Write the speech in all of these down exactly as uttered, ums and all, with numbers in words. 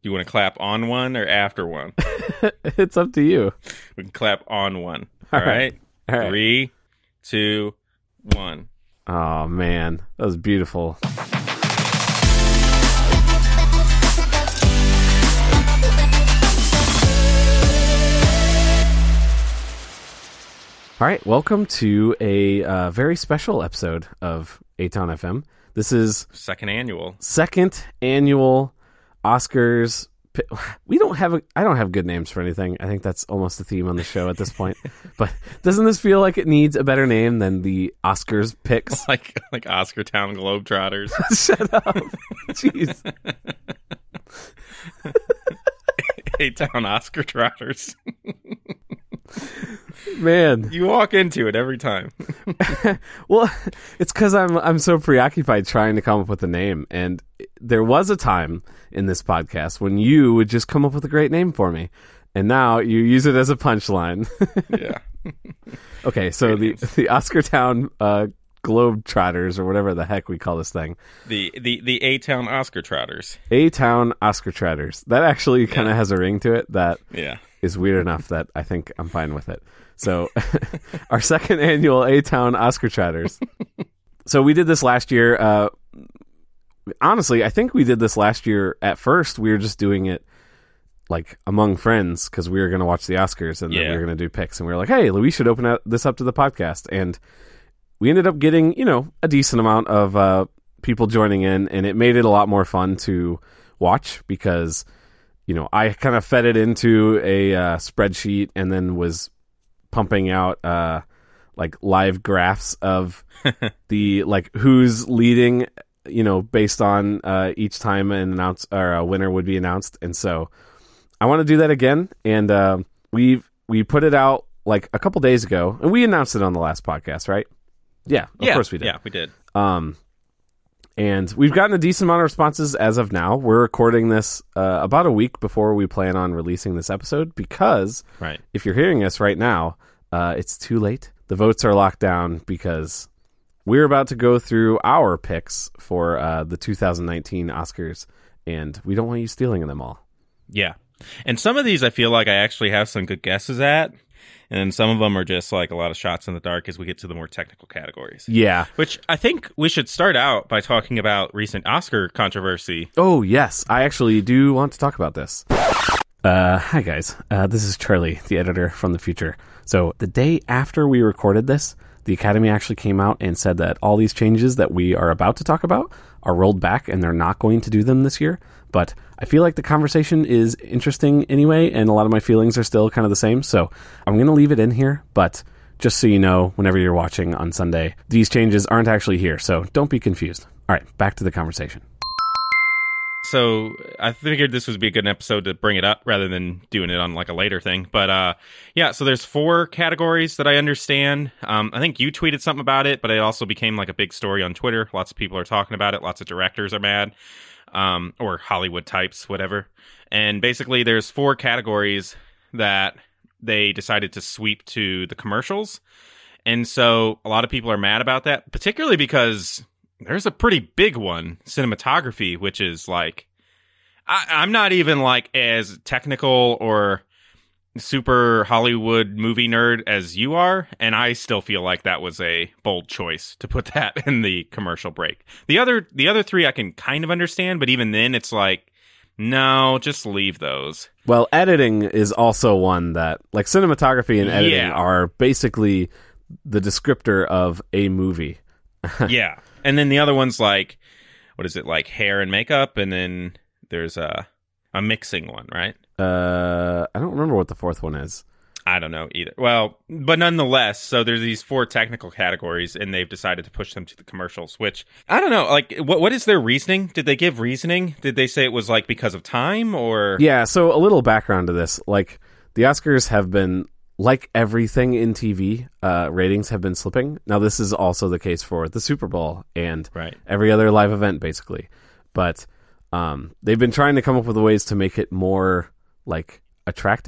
you want to clap on one or after one? It's up to you. We can clap on one. All, All right. right. All right. Three, two, one. Oh, man. That was beautiful. All right, welcome to a uh, very special episode of A-Town F M. This is Second annual. second annual Oscars. We don't have a, I don't have good names for anything. I think that's almost the theme on the show at this point. But doesn't this feel like it needs a better name than the Oscars picks? Like like Oscartown Globetrotters. Shut up. Jeez. A-Town Oscar Trotters. Man, You walk into it every time. well, it's because I'm I'm so preoccupied trying to come up with a name, and there was a time in this podcast when you would just come up with a great name for me, and now you use it as a punchline. Yeah. Okay, so the the Oscartown uh, Globetrotters, or whatever the heck we call this thing, The the the A-Town Oscar Trotters. A-Town Oscar Trotters. That actually kind of Yeah. has a ring to it that Yeah. is weird enough that I think I'm fine with it. So, our second annual A-Town Oscar Trotters. So we did this last year. Uh, honestly, I think we did this last year. At first, we were just doing it like among friends because we were going to watch the Oscars and then Yeah. we were going to do picks. And we were like, hey, we should open up this up to the podcast. And we ended up getting, you know, a decent amount of uh, people joining in, and it made it a lot more fun to watch because, you know, I kind of fed it into a uh, spreadsheet and then was pumping out uh, like live graphs of the like who's leading, you know, based on uh, each time an announce or a winner would be announced. And so I want to do that again, and uh, we we put it out like a couple days ago, and we announced it on the last podcast, right? Yeah, of yeah. course we did. Yeah, we did. Um, and we've gotten a decent amount of responses as of now. We're recording this uh, about a week before we plan on releasing this episode because Right. if you're hearing us right now, uh, it's too late. The votes are locked down because we're about to go through our picks for uh, the two thousand nineteen Oscars, and we don't want you stealing them all. Yeah. And some of these I feel like I actually have some good guesses at. And some of them are just like a lot of shots in the dark as we get to the more technical categories. Yeah. Which I think we should start out by talking about recent Oscar controversy. Oh, yes. I actually do want to talk about this. Uh, hi, guys. Uh, this is Charlie, the editor from the future. So the day after we recorded this, the Academy actually came out and said that all these changes that we are about to talk about are rolled back and they're not going to do them this year. But I feel like the conversation is interesting anyway, and a lot of my feelings are still kind of the same. So I'm going to leave it in here, but just so you know, whenever you're watching on Sunday, these changes aren't actually here, so don't be confused. All right, back to the conversation. So I figured this would be a good episode to bring it up rather than doing it on like a later thing. But uh, yeah, so there's four categories that I understand. Um, I think you tweeted something about it, but it also became like a big story on Twitter. Lots of people are talking about it. Lots of directors are mad. Um, or Hollywood types, whatever. And basically there's four categories that they decided to sweep to the commercials. And so a lot of people are mad about that, particularly because there's a pretty big one, cinematography, which is like, I, I'm not even like as technical or super Hollywood movie nerd as you are, and I still feel like that was a bold choice to put that in the commercial break. The other the other three I can kind of understand, but even then it's like, no, just leave those. Well, editing is also one that, like, cinematography and editing Yeah. are basically the descriptor of a movie. Yeah. And then the other one's like, what is it, like hair and makeup, and then there's a a mixing one, right? Uh, I don't remember what the fourth one is. I don't know either. Well, but nonetheless, so there's these four technical categories, and they've decided to push them to the commercials, which, I don't know, like, what what is their reasoning? Did they give reasoning? Did they say it was, like, because of time, or? Yeah, so a little background to this. Like, the Oscars have been, like everything in T V, uh, ratings have been slipping. Now, this is also the case for the Super Bowl and Right. every other live event, basically. But um, they've been trying to come up with ways to make it more, like, attractive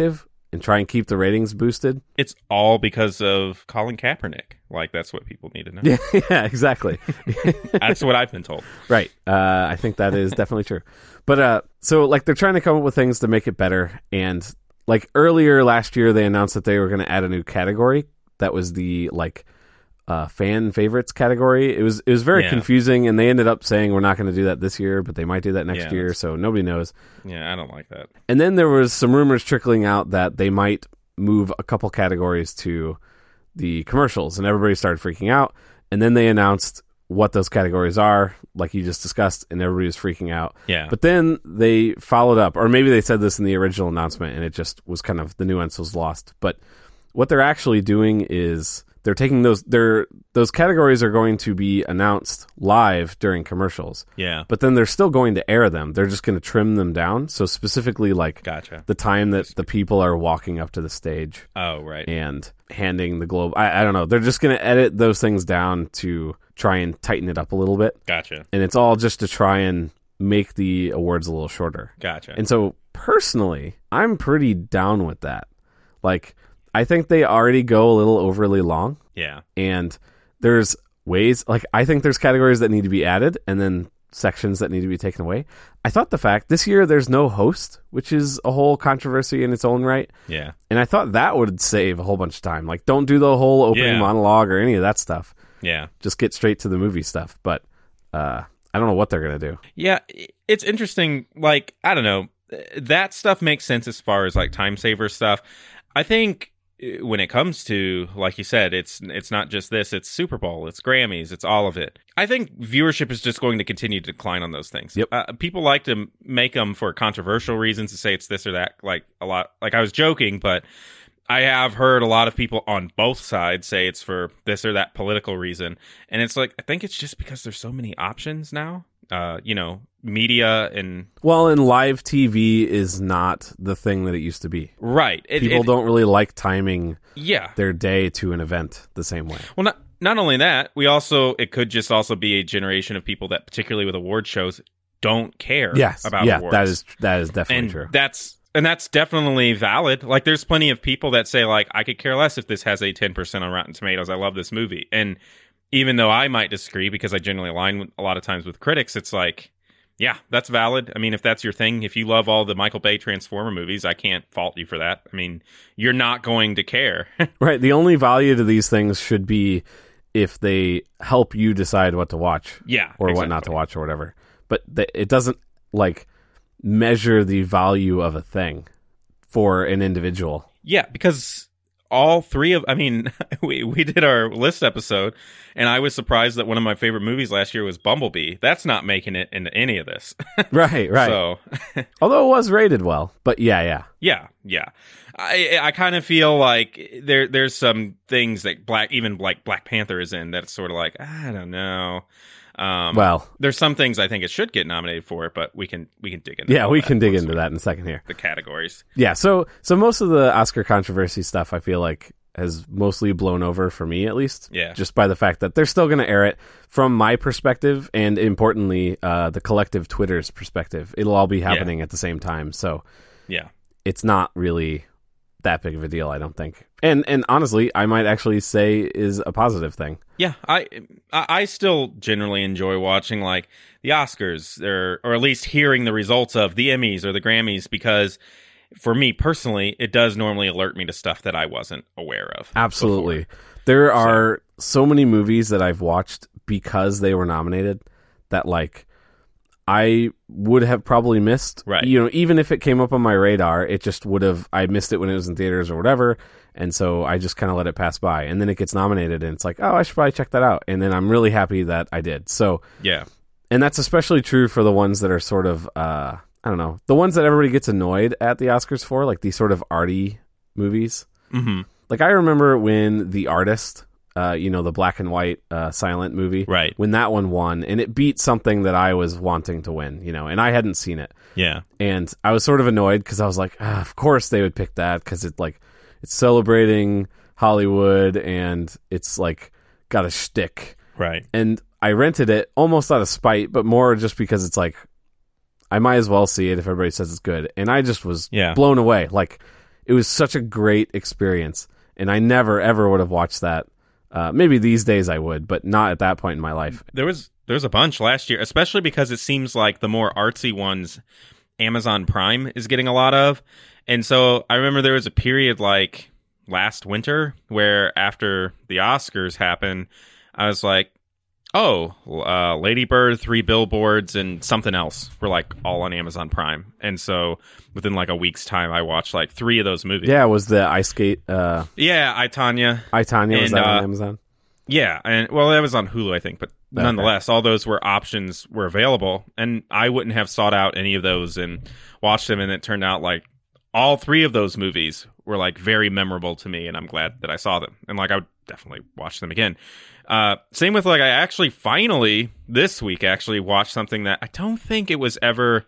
and try and keep the ratings boosted. It's all because of Colin Kaepernick. Like, that's what people need to know. Yeah, yeah, exactly. That's what I've been told. Right. Uh, I think that is definitely true. But uh, so, like, they're trying to come up with things to make it better. And, like, earlier last year, they announced that they were going to add a new category. That was the, like, uh, fan favorites category. It was it was very yeah. confusing, and they ended up saying we're not going to do that this year, but they might do that next Yeah, year, that's- so nobody knows. Yeah, I don't like that. And then there was some rumors trickling out that they might move a couple categories to the commercials, and everybody started freaking out. And then they announced what those categories are, like you just discussed, and everybody was freaking out. Yeah. But then they followed up, or maybe they said this in the original announcement, and it just was kind of, the nuance was lost. But what they're actually doing is they're taking those, they're, those categories are going to be announced live during commercials. Yeah. But then they're still going to air them. They're just going to trim them down. So specifically, like, Gotcha. the time that the people are walking up to the stage Oh, right. and handing the globe. I, I don't know. They're just going to edit those things down to try and tighten it up a little bit. Gotcha. And it's all just to try and make the awards a little shorter. Gotcha. And so personally, I'm pretty down with that. Like, I think they already go a little overly long. Yeah. And there's ways, like, I think there's categories that need to be added and then sections that need to be taken away. I thought the fact this year there's no host, which is a whole controversy in its own right. Yeah. And I thought that would save a whole bunch of time. Like, don't do the whole opening Yeah. monologue or any of that stuff. Yeah. Just get straight to the movie stuff. But uh, I don't know what they're going to do. Yeah. It's interesting. Like, I don't know. That stuff makes sense as far as, like, time saver stuff. I think when it comes to, like you said, it's it's not just this, it's Super Bowl, it's Grammys, it's all of it. I think viewership is just going to continue to decline on those things. Yep. Uh, people like to make them for controversial reasons, to say it's this or that, like a lot. Like, I was joking, but I have heard a lot of people on both sides say it's for this or that political reason. And it's like, I think it's just because there's so many options now. Uh, you know, media and... Well, and live T V is not the thing that it used to be. Right. It, People it, don't really like timing Yeah. their day to an event the same way. Well, not not only that, we also it could just also be a generation of people that, particularly with award shows, don't care Yes. about yeah, awards. that is that is definitely and true. that's and that's definitely valid. Like, there's plenty of people that say, like, I could care less if this has a ten percent on Rotten Tomatoes. I love this movie. And even though I might disagree, because I generally align with, a lot of times with critics, it's like, yeah, that's valid. I mean, if that's your thing, if you love all the Michael Bay Transformer movies, I can't fault you for that. I mean, you're not going to care. Right. The only value to these things should be if they help you decide what to watch. Yeah, Or what not to watch or whatever. But th- it doesn't, like, measure the value of a thing for an individual. Yeah, because all three of, I mean, we, we did our list episode, and I was surprised that one of my favorite movies last year was Bumblebee. That's not making it into any of this. Right, right. So, Although it was rated well. But yeah, yeah. yeah, yeah. I I kind of feel like there there's some things that Black, even like Black Panther is in, that's sort of like, I don't know. Um, Well, there's some things I think it should get nominated for, but we can we can dig into yeah, all we that can dig once into we- that in a second here. the categories. Yeah, so so most of the Oscar controversy stuff, I feel like, has mostly blown over for me, at least. Yeah. Just by the fact that they're still going to air it from my perspective, and importantly, uh, the collective Twitter's perspective. It'll all be happening at the same time, so Yeah. it's not really that big of a deal, I don't think. And and honestly, I might actually say is a positive thing. Yeah, I I I still generally enjoy watching, like, the Oscars, or or at least hearing the results of the Emmys or the Grammys, because for me personally, it does normally alert me to stuff that I wasn't aware of. Absolutely. before. There are so many movies that I've watched because they were nominated that, like, I would have probably missed. Right. You know, even if it came up on my radar, it just would have, I missed it when it was in theaters or whatever. And so I just kind of let it pass by. And then it gets nominated and it's like, oh, I should probably check that out. And then I'm really happy that I did. So, Yeah. and that's especially true for the ones that are sort of, uh, I don't know, the ones that everybody gets annoyed at the Oscars for, like these sort of arty movies. Mm-hmm. Like, I remember when The Artist, uh, you know, the black and white uh, silent movie, Right. when that one won, and it beat something that I was wanting to win, you know, and I hadn't seen it. Yeah. And I was sort of annoyed because I was like, ah, of course they would pick that because it, like, it's celebrating Hollywood and it's, like, got a shtick. Right. And I rented it almost out of spite, but more just because it's like, I might as well see it if everybody says it's good. And I just was Yeah. blown away. Like, it was such a great experience, and I never ever would have watched that. Uh, maybe these days I would, but not at that point in my life. There was there was a bunch last year, especially because it seems like the more artsy ones, Amazon Prime is getting a lot of. And so I remember there was a period like last winter where after the Oscars happened, I was like, oh, uh, Lady Bird, Three Billboards, and something else were like all on Amazon Prime. And so within like a week's time, I watched like three of those movies. Yeah, was the Ice Skate? Uh, yeah, I, Tanya. I, Tanya, was and, that on uh, Amazon? Yeah, and well, that was on Hulu, I think, but Okay. nonetheless, all those were options were available, and I wouldn't have sought out any of those and watched them, and it turned out like all three of those movies were like very memorable to me, and I'm glad that I saw them, and like I would definitely watch them again. Uh, same with like I actually finally this week actually watched something that I don't think it was ever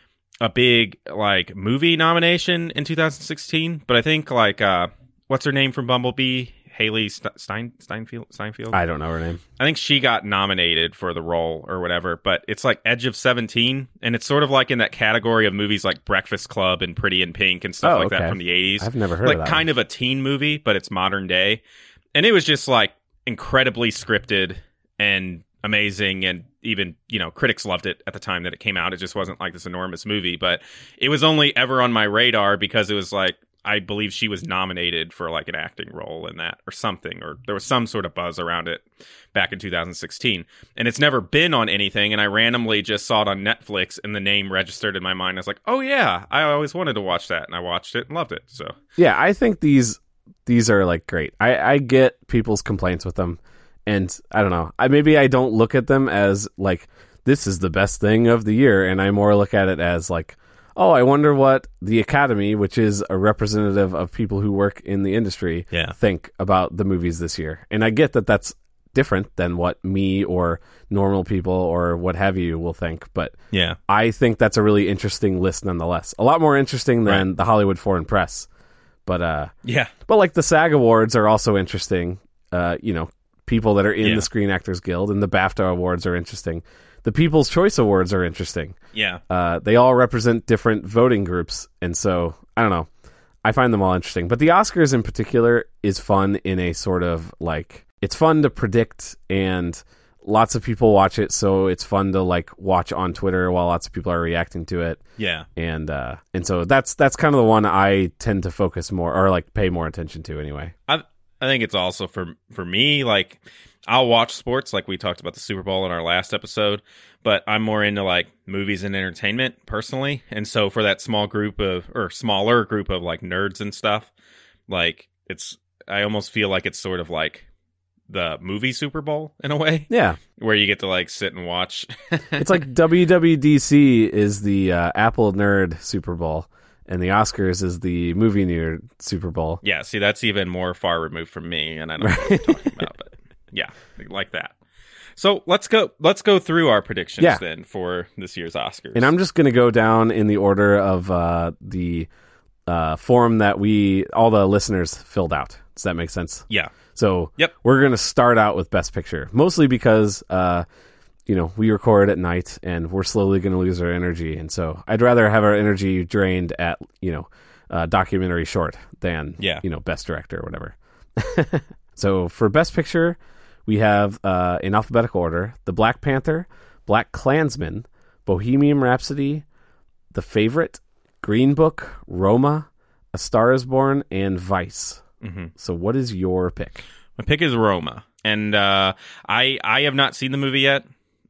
a big like movie nomination in two thousand sixteen, but I think like uh, what's her name from Bumblebee? Haley Stein Steinfeld Steinfeld. I don't know her name. I think she got nominated for the role or whatever, but it's like Edge of seventeen, and it's sort of like in that category of movies like Breakfast Club and Pretty in Pink and stuff Oh, like okay. that from the eighties. I've never heard like of that. kind one. of a teen movie, but it's modern day, and it was just like incredibly scripted and amazing, and even you know critics loved it at the time that it came out. It just wasn't like this enormous movie, but it was only ever on my radar because it was like I believe she was nominated for like an acting role in that or something, or there was some sort of buzz around it back in two thousand sixteen, and it's never been on anything, and I randomly just saw it on Netflix and the name registered in my mind. I was like, oh yeah, I always wanted to watch that, and I watched it and loved it. So Yeah, I think these these are like great. I, I get people's complaints with them, and I don't know. I maybe I don't look at them as like this is the best thing of the year, and I more look at it as like, oh, I wonder what the Academy, which is a representative of people who work in the industry, Yeah. think about the movies this year. And I get that that's different than what me or normal people or what have you will think, but yeah, I think that's a really interesting list nonetheless. A lot more interesting than Right. the Hollywood Foreign Press. But uh, yeah, but like the SAG Awards are also interesting. Uh, you know, people that are in Yeah. the Screen Actors Guild, and the BAFTA Awards are interesting. The People's Choice Awards are interesting. yeah. Uh, they all represent different voting groups, and so I don't know. I find them all interesting, but the Oscars in particular is fun in a sort of like it's fun to predict, and lots of people watch it, so it's fun to like watch on Twitter while lots of people are reacting to it. Yeah. And uh, and so that's that's kind of the one I tend to focus more or like pay more attention to anyway. I I think it's also for for me like I'll watch sports like we talked about the Super Bowl in our last episode, but I'm more into like movies and entertainment personally. And so for that small group of or smaller group of like nerds and stuff, like it's I almost feel like it's sort of like the movie Super Bowl in a way Yeah, where you get to like sit and watch. it's like W W D C is the uh, Apple Nerd Super Bowl, and the Oscars is the movie nerd Super Bowl. Yeah, see, that's even more far removed from me, and I don't know what you're talking about, but yeah, like that. So let's go. Let's go through our predictions Yeah. then for this year's Oscars. And I'm just going to go down in the order of uh, the uh, form that we all the listeners filled out. Does that make sense? yeah, So Yep. we're going to start out with Best Picture, mostly because, uh, you know, we record at night and we're slowly going to lose our energy. And so I'd rather have our energy drained at, you know, uh, documentary short than, Yeah. you know, Best Director or whatever. So for Best Picture, we have, uh, in alphabetical order, The Black Panther, Black Klansman, Bohemian Rhapsody, The Favorite, Green Book, Roma, A Star is Born, and Vice. hmm So what is your pick? my pick is Roma, and uh, I I have not seen the movie yet,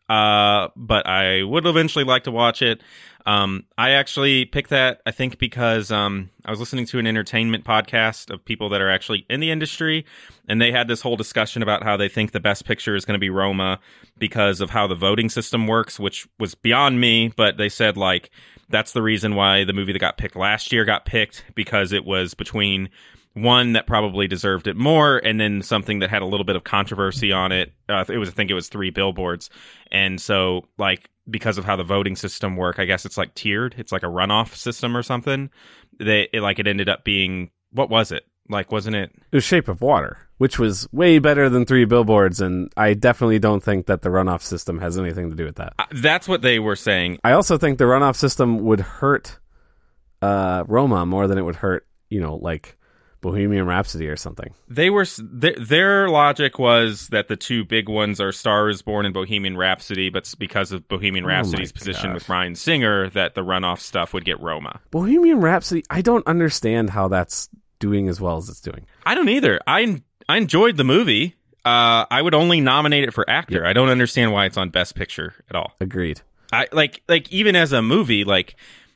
uh, but I would eventually like to watch it. Um, I actually picked that, I think, because um, I was listening to an entertainment podcast of people that are actually in the industry, and they had this whole discussion about how they think the best picture is going to be Roma because of how the voting system works, which was beyond me, but they said, like, that's the reason why the movie that got picked last year got picked, because it was between one that probably deserved it more, and then something that had a little bit of controversy on it. Uh, it was, I think, it was Three Billboards, and so like because of how the voting system work, I guess it's like tiered. It's like a runoff system or something. They it, like it ended up being what was it like? Wasn't it? It was Shape of Water, which was way better than Three Billboards, and I definitely don't think that the runoff system has anything to do with that. Uh, that's what they were saying. I also think the runoff system would hurt uh, Roma more than it would hurt you know, like Bohemian Rhapsody or something. They were th- their logic was that the two big ones are Star is Born and Bohemian Rhapsody, but because of Bohemian Oh Rhapsody's my position gosh. with Bryan Singer, that the runoff stuff would get Roma. Bohemian Rhapsody, I don't understand how that's doing as well as it's doing. I don't either. I I enjoyed the movie. Uh, I would only nominate it for actor. Yep. I don't understand why it's on Best Picture at all. Agreed. I like like even as a movie, like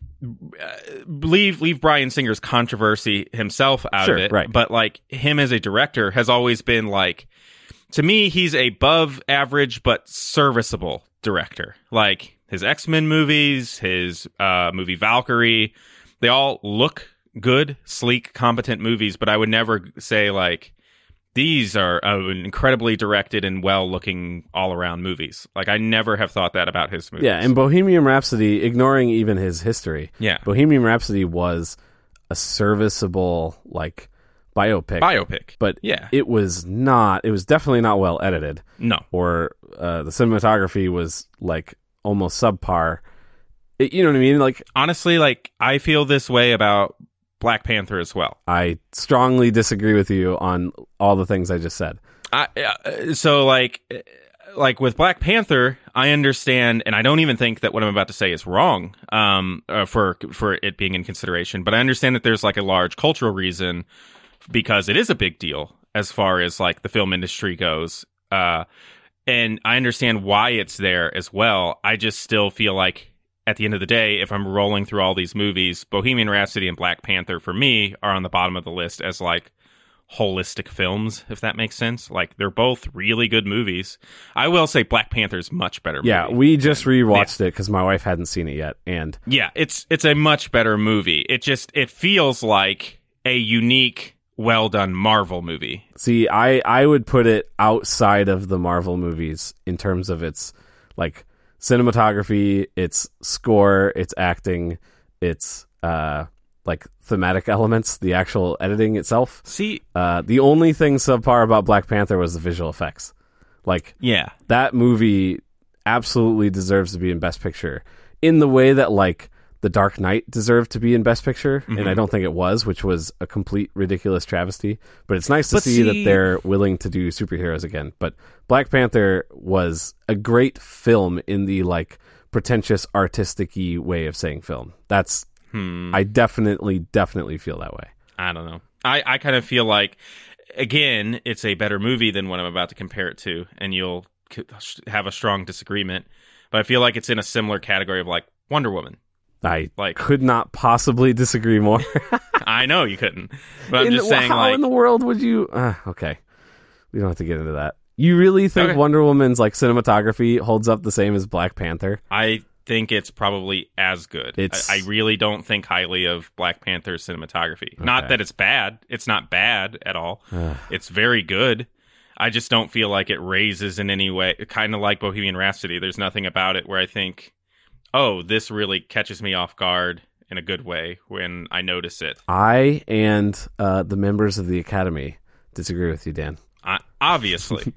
uh, leave leave Bryan Singer's controversy himself out Sure, of it, right. but like him as a director has always been like, to me, he's a above average but serviceable director. Like his X-Men movies, his uh, movie Valkyrie, they all look good, sleek, competent movies, but I would never say like these are uh, incredibly directed and well-looking all-around movies. Like, I never have thought that about his movies. Yeah, and Bohemian Rhapsody, ignoring even his history, Yeah. Bohemian Rhapsody was a serviceable, like, biopic. Biopic. But Yeah. it was not, it was definitely not well edited. No. Or uh, the cinematography was, like, almost subpar. It, you know what I mean? Like, Honestly, like, I feel this way about Black Panther as well. I strongly disagree with you on all the things I just said. I, uh, so, like, like with Black Panther, I understand, and I don't even think that what I'm about to say is wrong um, uh, for for it being in consideration, but I understand that there's, like, a large cultural reason because it is a big deal as far as, like, the film industry goes. Uh, and I understand why it's there as well. I just still feel like at the end of the day, if I'm rolling through all these movies, Bohemian Rhapsody and Black Panther, for me, are on the bottom of the list as, like, holistic films, if that makes sense. Like, they're both really good movies. I will say Black Panther's much better movie. Yeah, we just rewatched it because my wife hadn't seen it yet. And Yeah, it's it's a much better movie. It just, it feels like a unique, well-done Marvel movie. see, I, I would put it outside of the Marvel movies in terms of its, like, cinematography, its score, its acting, its uh like thematic elements, the actual editing itself. See, Uh the only thing subpar about Black Panther was the visual effects. Like, yeah. that movie absolutely deserves to be in Best Picture in the way that, like, The Dark Knight deserved to be in Best Picture, Mm-hmm. and I don't think it was, which was a complete ridiculous travesty. But it's nice to But see, see- that they're willing to do superheroes again. But Black Panther was a great film in the, like, pretentious, artistic-y way of saying film. That's, Hmm. I definitely, definitely feel that way. I don't know. I, I kind of feel like, again, it's a better movie than what I'm about to compare it to, and you'll c- have a strong disagreement. But I feel like it's in a similar category of, like, Wonder Woman. I Like- could not possibly disagree more. I know you couldn't, but I'm In just the- saying, how like, in the world would you? Uh, okay, we don't have to get into that. You really think Okay. Wonder Woman's, like, cinematography holds up the same as Black Panther? I think it's probably as good. It's- I, I really don't think highly of Black Panther's cinematography. Not Okay. that it's bad. It's not bad at all. Ugh. It's very good. I just don't feel like it raises in any way. Kind of like Bohemian Rhapsody. There's nothing about it where I think, oh, this really catches me off guard in a good way when I notice it. I and uh, the members of the Academy disagree with you, Dan. I, obviously.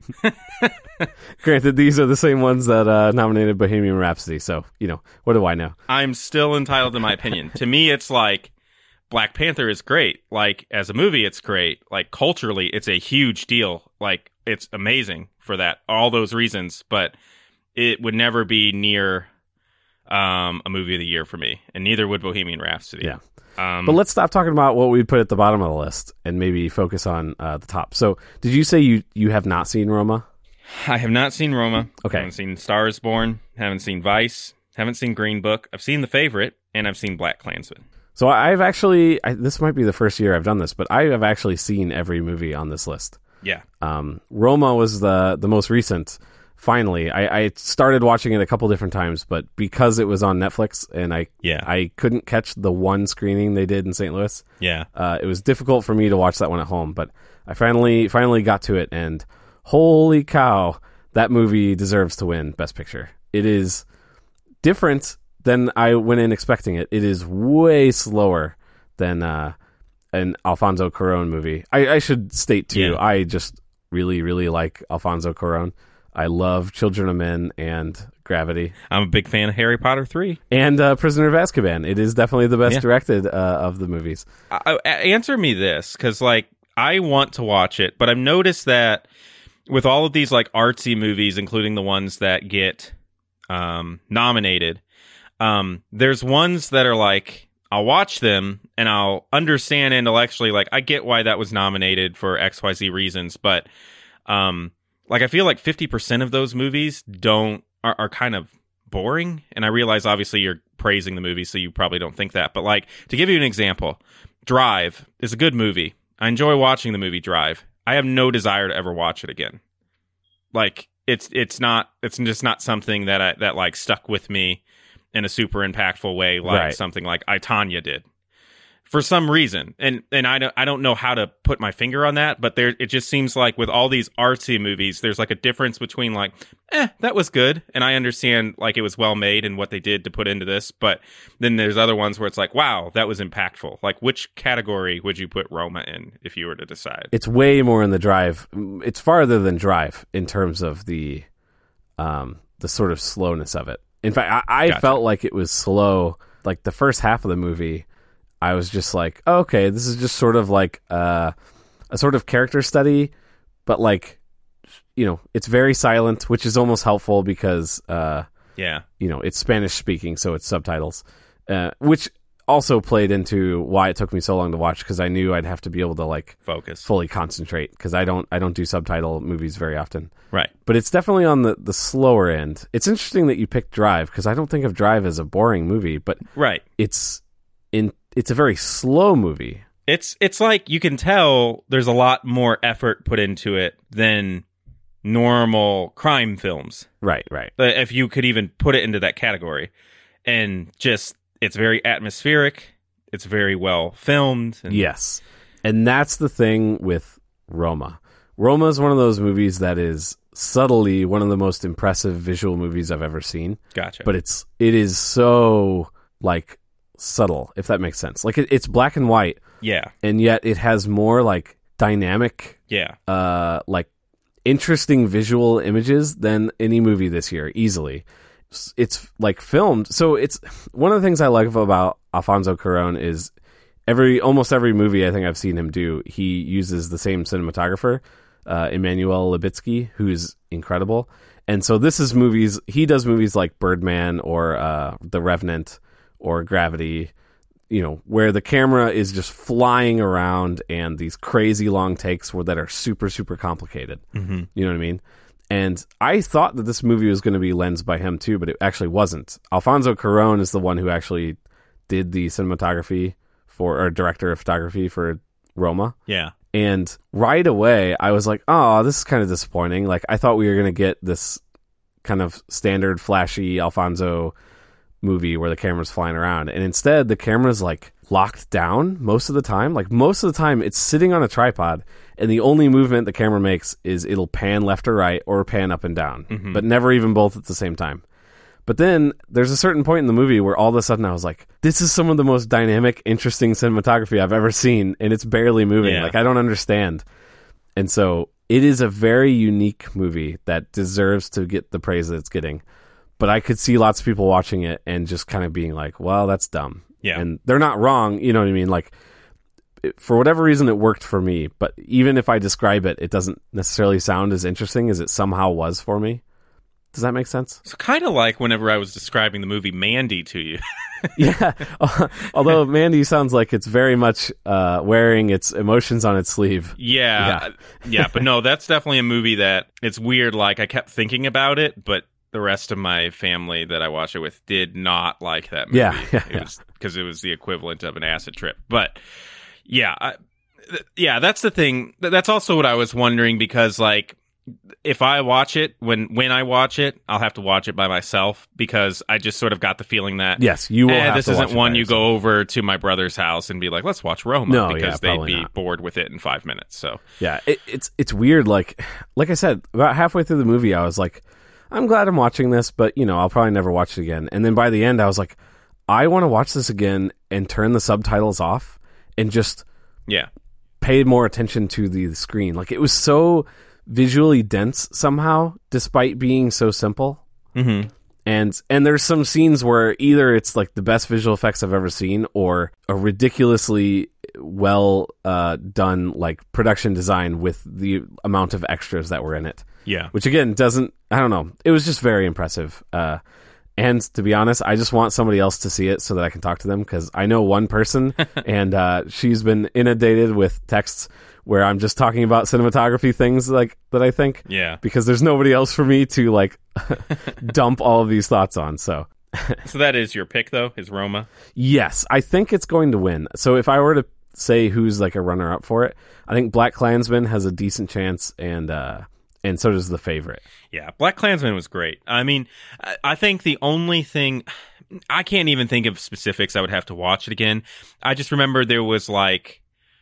Granted, these are the same ones that uh, nominated Bohemian Rhapsody, so, you know, what do I know? I'm still entitled to my opinion. To me, it's like Black Panther is great. Like, as a movie, it's great. Like, culturally, it's a huge deal. Like, it's amazing for that, all those reasons. But it would never be near um, a movie of the year for me, and neither would Bohemian Rhapsody. Yeah. Um, But let's stop talking about what we'd put at the bottom of the list and maybe focus on uh, the top. So, did you say you, you have not seen Roma? I have not seen Roma. Okay. Haven't seen Star is Born. Haven't seen Vice. Haven't seen Green Book. I've seen The Favorite, and I've seen Black Klansman. So, I've actually, I, this might be the first year I've done this, but I have actually seen every movie on this list. Yeah. Um, Roma was the the most recent. Finally, I, I started watching it a couple different times, but because it was on Netflix and I Yeah. I couldn't catch the one screening they did in Saint Louis, Yeah. uh, it was difficult for me to watch that one at home. But I finally finally got to it, and holy cow, that movie deserves to win Best Picture. It is different than I went in expecting it. It is way slower than uh, an Alfonso Cuarón movie. I, I should state too, Yeah. I just really really like Alfonso Cuarón. I love Children of Men and Gravity. I'm a big fan of Harry Potter three. And uh, Prisoner of Azkaban. It is definitely the best Yeah. directed uh, of the movies. I, I, answer me this, because like I want to watch it, but I've noticed that with all of these like artsy movies, including the ones that get um, nominated, um, there's ones that are like, I'll watch them and I'll understand intellectually, like I get why that was nominated for X Y Z reasons, but um, like I feel like fifty percent of those movies don't are, are kind of boring. And I realize obviously you're praising the movie, so you probably don't think that. But like, to give you an example, Drive is a good movie. I enjoy watching the movie Drive. I have no desire to ever watch it again. Like it's it's not it's just not something that I that like stuck with me in a super impactful way, like Right. something like I, Tonya did. For some reason, and and I don't I don't know how to put my finger on that, but there it just seems like with all these artsy movies, there's like a difference between like, eh, that was good, and I understand like it was well made and what they did to put into this, but then there's other ones where it's like, wow, that was impactful. Like, which category would you put Roma in if you were to decide? It's way more in the Drive. It's farther than Drive in terms of the um, the sort of slowness of it. In fact, I, I Gotcha. felt like it was slow. Like the first half of the movie, I was just like, oh, okay, this is just sort of like uh, a sort of character study, but like, you know, it's very silent, which is almost helpful because, uh, Yeah, you know, it's Spanish speaking, so it's subtitles, uh, which also played into why it took me so long to watch, because I knew I'd have to be able to like focus. fully concentrate, because I don't I don't do subtitle movies very often. Right. But it's definitely on the, the slower end. It's interesting that you picked Drive, because I don't think of Drive as a boring movie, but Right. it's in it's a very slow movie. It's it's like you can tell there's a lot more effort put into it than normal crime films. Right, right. Uh, If you could even put it into that category. And just it's very atmospheric, it's very well filmed. And Yes. And that's the thing with Roma. Roma is one of those movies that is subtly one of the most impressive visual movies I've ever seen. Gotcha. But it's it is so like subtle, if that makes sense. Like it, it's black and white, yeah. and yet it has more like dynamic, Yeah. uh, like interesting visual images than any movie this year, easily. It's, it's like filmed. So it's one of the things I like about Alfonso Cuarón is every almost every movie I think I've seen him do, he uses the same cinematographer, uh, Emmanuel Lubitsky, who's incredible. And so this is movies, he does movies like Birdman or uh, The Revenant or Gravity, you know, where the camera is just flying around and these crazy long takes where that are super, super complicated. Mm-hmm. You know what I mean? And I thought that this movie was going to be lensed by him too, but it actually wasn't. Alfonso Cuarón is the one who actually did the cinematography for, or director of photography for Roma. Yeah. And right away, I was like, oh, this is kind of disappointing. Like, I thought we were going to get this kind of standard flashy Alfonso movie where the camera's flying around. And instead, the camera's like locked down most of the time. Like, most of the time, it's sitting on a tripod, and the only movement the camera makes is it'll pan left or right or pan up and down, Mhm. but never even both at the same time. But then there's a certain point in the movie where all of a sudden I was like, this is some of the most dynamic, interesting cinematography I've ever seen, and it's barely moving. Yeah. Like, I don't understand. And so it is a very unique movie that deserves to get the praise that it's getting. But I could see lots of people watching it and just kind of being like, well, that's dumb. Yeah. And they're not wrong. You know what I mean? Like, it, for whatever reason, it worked for me. But even if I describe it, it doesn't necessarily sound as interesting as it somehow was for me. Does that make sense? So kind of like whenever I was describing the movie Mandy to you. Yeah. Although Mandy sounds like it's very much uh, wearing its emotions on its sleeve. Yeah, yeah, but no, that's definitely a movie that it's weird. Like, I kept thinking about it, but the rest of my family that I watched it with did not like that movie. Yeah, yeah, it yeah. was because it was the equivalent of an acid trip. But yeah, I, th- yeah, that's the thing. Th- That's also what I was wondering, because like, if I watch it, when when I watch it, I'll have to watch it by myself, because I just sort of got the feeling that Yes, you will eh, have this to watch isn't it one by you yourself. go over to my brother's house and be like, let's watch Roma, No, because yeah, they'd probably be not. bored with it in five minutes. So Yeah, it, it's it's weird. Like like I said, about halfway through the movie, I was like, I'm glad I'm watching this, but you know, I'll probably never watch it again. And then by the end, I was like, I want to watch this again and turn the subtitles off and just yeah, pay more attention to the screen. Like, it was so visually dense somehow, despite being so simple. Mm-hmm. And and there's some scenes where either it's like the best visual effects I've ever seen, or a ridiculously well uh, done like production design with the amount of extras that were in it. Yeah. Which again doesn't, I don't know. It was just very impressive. Uh, and to be honest, I just want somebody else to see it so that I can talk to them, because I know one person and uh, she's been inundated with texts where I'm just talking about cinematography things like that I think. Yeah. Because there's nobody else for me to like dump all of these thoughts on. So So that is your pick though, is Roma? yes, I think it's going to win. So if I were to say who's like a runner up for it, I think Black Klansman has a decent chance, and uh and so does The Favorite. Yeah, Black Klansman was great. I mean, I, I think the only thing, I can't even think of specifics. I would have to watch it again. I just remember there was like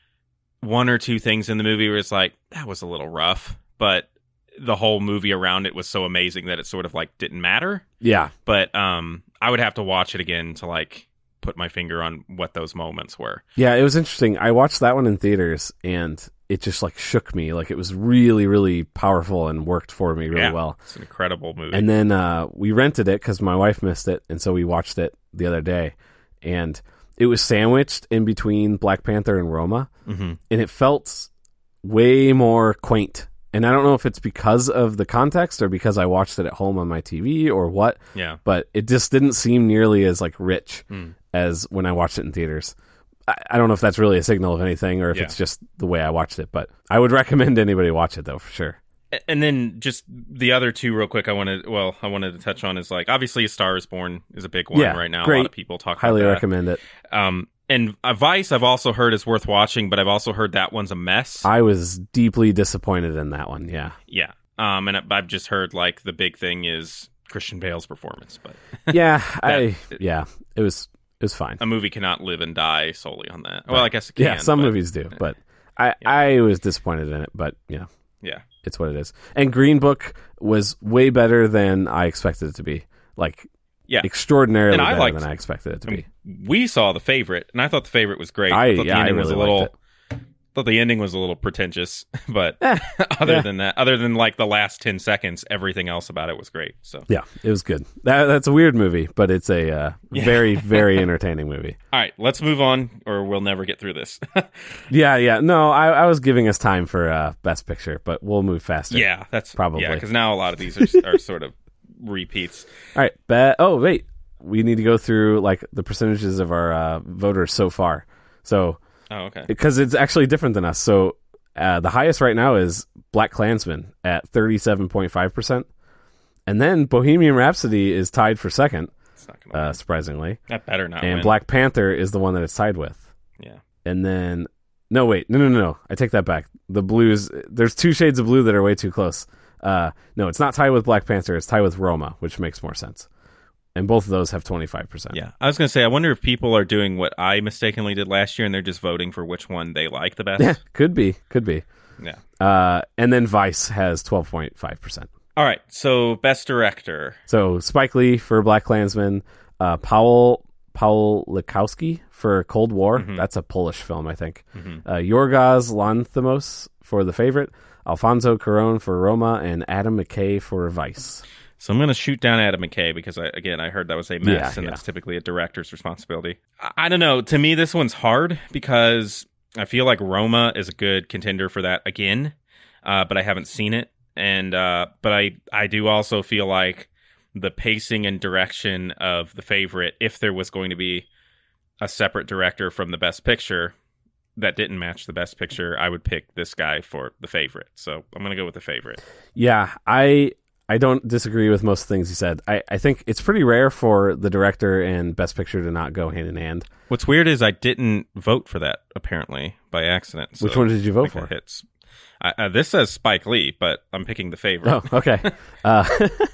one or two things in the movie where it's like, that was a little rough, but the whole movie around it was so amazing that it sort of like didn't matter. Yeah. But um, I would have to watch it again to like put my finger on what those moments were. Yeah, it was interesting. I watched that one in theaters, and it just like shook me. Like it was really, really powerful and worked for me really Yeah, well. It's an incredible movie. And then uh, we rented it because my wife missed it, and so we watched it the other day. And it was sandwiched in between Black Panther and Roma, mm-hmm. and it felt way more quaint. And I don't know if it's because of the context or because I watched it at home on my T V or what, Yeah. but it just didn't seem nearly as like rich Mm. as when I watched it in theaters. I, I don't know if that's really a signal of anything or if Yeah. it's just the way I watched it, but I would recommend anybody watch it though, for sure. And then just the other two real quick I wanted well, I wanted to touch on is like obviously A Star is Born is a big one Yeah, right now. great. A lot of people talk Highly about that. recommend it. Um and uh, Vice I've also heard is worth watching, but I've also heard that one's a mess. I was deeply disappointed in that one, yeah. Yeah. Um and I've just heard like the big thing is Christian Bale's performance, but Yeah, I yeah, it was it was fine. a movie cannot live and die solely on that. Well, I guess it can. Yeah, some but, movies do, but I I was disappointed in it, but yeah. Yeah. It's what it is. And Green Book was way better than I expected it to be. Like, Yeah. extraordinarily And I better liked- than I expected it to I be. mean, we saw The Favorite, and I thought The Favorite was great. I, thought yeah, the I ending really was a little. liked it. Thought the ending was a little pretentious, but Eh, other yeah. than that, other than like the last ten seconds, everything else about it was great. So, Yeah, it was good. That, that's a weird movie, but it's a uh, Yeah. very, very entertaining movie. all right, let's move on, or we'll never get through this. Yeah, yeah. No, I, I was giving us time for uh, Best Picture, but we'll move faster. yeah, that's Probably. yeah, because now a lot of these are, are sort of repeats. All right. Be- oh, wait. We need to go through like the percentages of our uh, voters so far. So, Oh, okay. because it's actually different than us. So, uh, the highest right now is Black Klansman at thirty-seven point five percent. And then Bohemian Rhapsody is tied for second, It's not gonna. uh, win. surprisingly. That better not. And win. Black Panther is the one that it's tied with. Yeah. And then, no, wait, no, no, no, no. I take that back. The blues, there's two shades of blue that are way too close. Uh, no, it's not tied with Black Panther. It's tied with Roma, which makes more sense. And both of those have twenty-five percent. Yeah, I was gonna say, I wonder if people are doing what I mistakenly did last year, and they're just voting for which one they like the best. Yeah, could be, could be. Yeah. Uh, and then Vice has twelve point five percent. All right. So, best director. So Spike Lee for Black Klansman, uh, Paul Paul Lukowski for Cold War. Mhm. That's a Polish film, I think. Mhm. Uh, Yorgos Lanthimos for The Favorite, Alfonso Cuarón for Roma, and Adam McKay for Vice. So I'm going to shoot down Adam McKay because, I, again, I heard that was a mess, Yeah, and yeah. that's typically a director's responsibility. I, I don't know. To me, this one's hard because I feel like Roma is a good contender for that again, uh, but I haven't seen it. And uh, but I, I do also feel like the pacing and direction of The Favorite, if there was going to be a separate director from the Best Picture that didn't match the Best Picture, I would pick this guy for The Favorite. So I'm going to go with The Favorite. Yeah, I I don't disagree with most things you said. I, I think it's pretty rare for the director and Best Picture to not go hand in hand. What's weird is I didn't vote for that, apparently, by accident. So Which one did you I vote think for? that hits. I, uh, this says Spike Lee, but I'm picking The Favorite. Oh, okay. uh,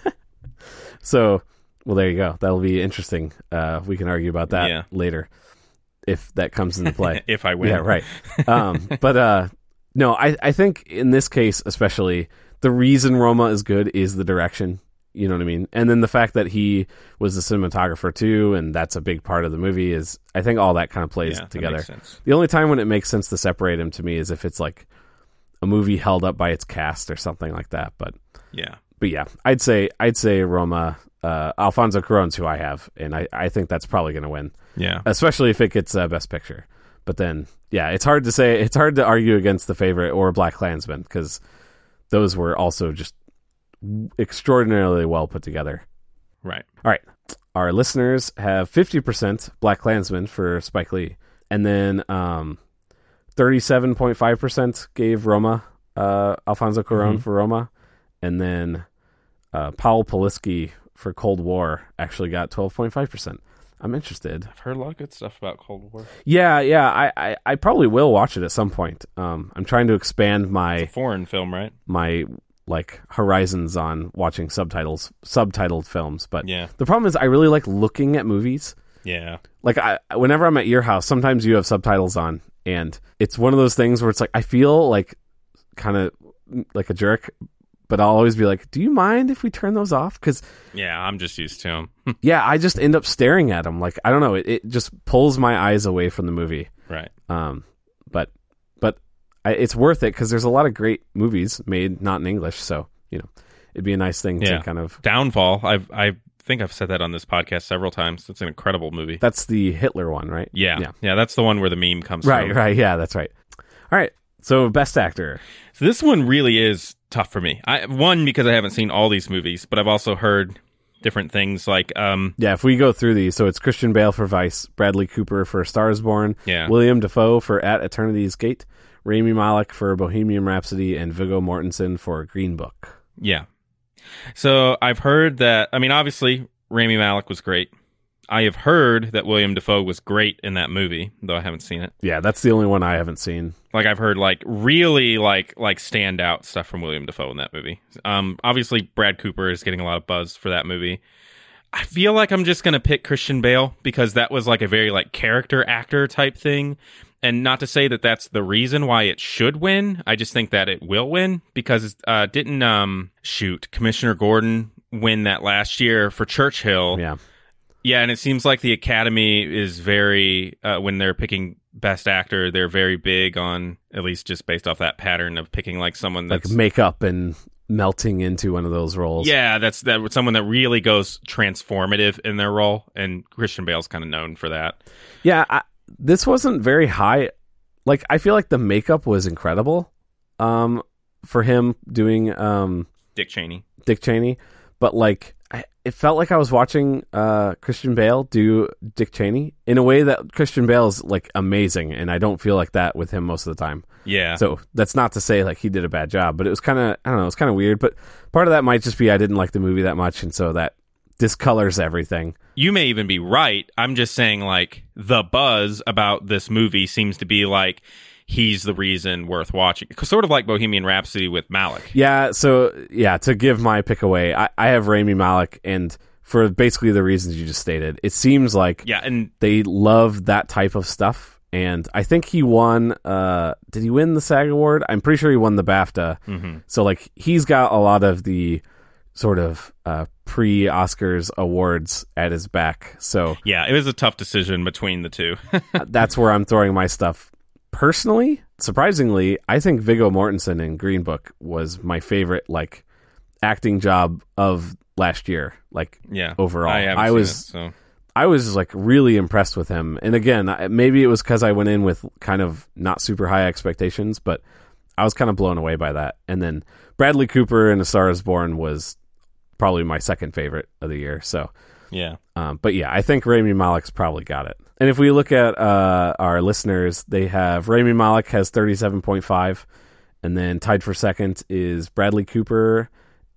so, well, there you go. That'll be interesting. Uh, we can argue about that Yeah. later if that comes into play. If I win. Yeah, right. Um, but uh, no, I, I think in this case, especially, the reason Roma is good is the direction. You know what I mean? And then the fact that he was the cinematographer too, and that's a big part of the movie, is I think all that kind of plays Yeah, that together. makes sense. The only time when it makes sense to separate him to me is if it's like a movie held up by its cast or something like that. But yeah, but yeah, I'd say I'd say Roma. Uh, Alfonso Cuarón's who I have, and I, I think that's probably going to win. Yeah, especially if it gets uh, Best Picture. But then, yeah, it's hard to say. It's hard to argue against The Favorite or Black Klansman because those were also just extraordinarily well put together. Right. All right. Our listeners have fifty percent Black Klansman for Spike Lee, and then um, thirty-seven point five percent gave Roma, uh, Alfonso Cuarón mm-hmm. for Roma, and then uh, Powell Polisky for Cold War actually got twelve point five percent. I'm interested. I've heard a lot of good stuff about Cold War. Yeah, yeah. I, I, I probably will watch it at some point. Um, I'm trying to expand my it's a foreign film, right? My like horizons on watching subtitles, subtitled films. But yeah. the problem is, I really like looking at movies. Yeah. Like I, whenever I'm at your house, sometimes you have subtitles on, and it's one of those things where it's like I feel like kind of like a jerk. But I'll always be like, do you mind if we turn those off? Because yeah, I'm just used to them. yeah, I just end up staring at them. Like, I don't know. It, it just pulls my eyes away from the movie. Right. Um, but but I, it's worth it because there's a lot of great movies made not in English. So, you know, it'd be a nice thing yeah. to kind of... Downfall. I've, I think I've said that on this podcast several times. It's an incredible movie. That's the Hitler one, right? Yeah. Yeah, yeah that's the one where the meme comes right, from. Right, right. Yeah, that's right. All right. So, Best Actor. So this one really is tough for me. I one because I haven't seen all these movies, but I've also heard different things like um yeah. If we go through these, so it's Christian Bale for Vice, Bradley Cooper for A Star Is Born, yeah. William Dafoe for At Eternity's Gate, Rami Malek for Bohemian Rhapsody, and Viggo Mortensen for Green Book. Yeah. So I've heard that. I mean, obviously Rami Malek was great. I have heard that William Dafoe was great in that movie, though I haven't seen it. Yeah, that's the only one I haven't seen. Like I've heard like really like like standout stuff from William Dafoe in that movie. Um, obviously Brad Cooper is getting a lot of buzz for that movie. I feel like I'm just gonna pick Christian Bale because that was like a very like character actor type thing, and not to say that that's the reason why it should win. I just think that it will win because uh, didn't um shoot Commissioner Gordon win that last year for Churchill? Yeah. Yeah, and it seems like the Academy is very, uh, when they're picking Best Actor, they're very big on, at least just based off that pattern of picking like someone that's... Like makeup and melting into one of those roles. Yeah, that's that someone that really goes transformative in their role, and Christian Bale's kind of known for that. Yeah, I, this wasn't very high. Like, I feel like the makeup was incredible um, for him doing... Um, Dick Cheney. Dick Cheney, but like... I, it felt like I was watching uh, Christian Bale do Dick Cheney in a way that Christian Bale is like amazing, and I don't feel like that with him most of the time. Yeah. So that's not to say like he did a bad job, but it was kind of I don't know, it's kind of weird. But part of that might just be I didn't like the movie that much, and so that discolors everything. You may even be right. I'm just saying like the buzz about this movie seems to be like he's the reason worth watching. Sort of like Bohemian Rhapsody with Malek. Yeah, so, yeah, to give my pick away, I, I have Rami Malek, and for basically the reasons you just stated. It seems like yeah, and they love that type of stuff, and I think he won, uh, did he win the SAG Award? I'm pretty sure he won the BAFTA. Mm-hmm. So, like, he's got a lot of the sort of uh, pre-Oscars awards at his back. So yeah, it was a tough decision between the two. That's where I'm throwing my stuff. Personally, surprisingly, I think Viggo Mortensen in Green Book was my favorite, like, acting job of last year. Like, yeah, overall, I, I was, it, so. I was like really impressed with him. And again, maybe it was because I went in with kind of not super high expectations, but I was kind of blown away by that. And then Bradley Cooper in A Star Is Born was probably my second favorite of the year. So yeah, um, but yeah, I think Rami Malek's probably got it. And if we look at uh, our listeners, they have Rami Malek has thirty-seven point five, and then tied for second is Bradley Cooper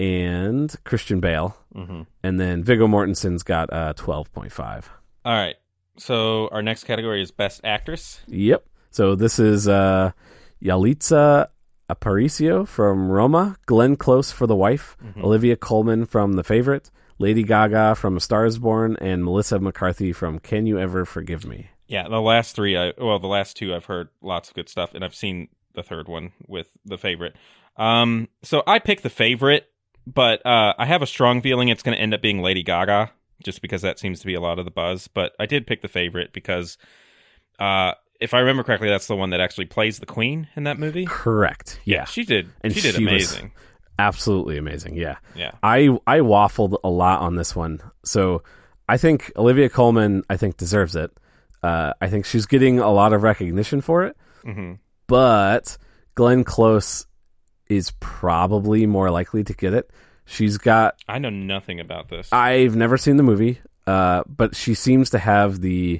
and Christian Bale, mm-hmm. and then Viggo Mortensen's got uh, twelve point five. All right, so our next category is Best Actress. Yep. So this is uh, Yalitza Aparicio from Roma, Glenn Close for The Wife, mm-hmm. Olivia Colman from The Favorite, Lady Gaga from A Star Is Born, and Melissa McCarthy from Can You Ever Forgive Me? Yeah, the last three, I, well, the last two I've heard lots of good stuff, and I've seen the third one with The Favorite. Um, so I picked The Favorite, but uh, I have a strong feeling it's going to end up being Lady Gaga, just because that seems to be a lot of the buzz. But I did pick The Favorite because uh, if I remember correctly, that's the one that actually plays the queen in that movie. Correct. Yeah, she did. And she did she amazing. Was absolutely amazing. Yeah. Yeah. I I waffled a lot on this one. So I think Olivia Colman, I think, deserves it. Uh, I think she's getting a lot of recognition for it. Mm-hmm. But Glenn Close is probably more likely to get it. She's got... I know nothing about this. I've never seen the movie, uh, but she seems to have the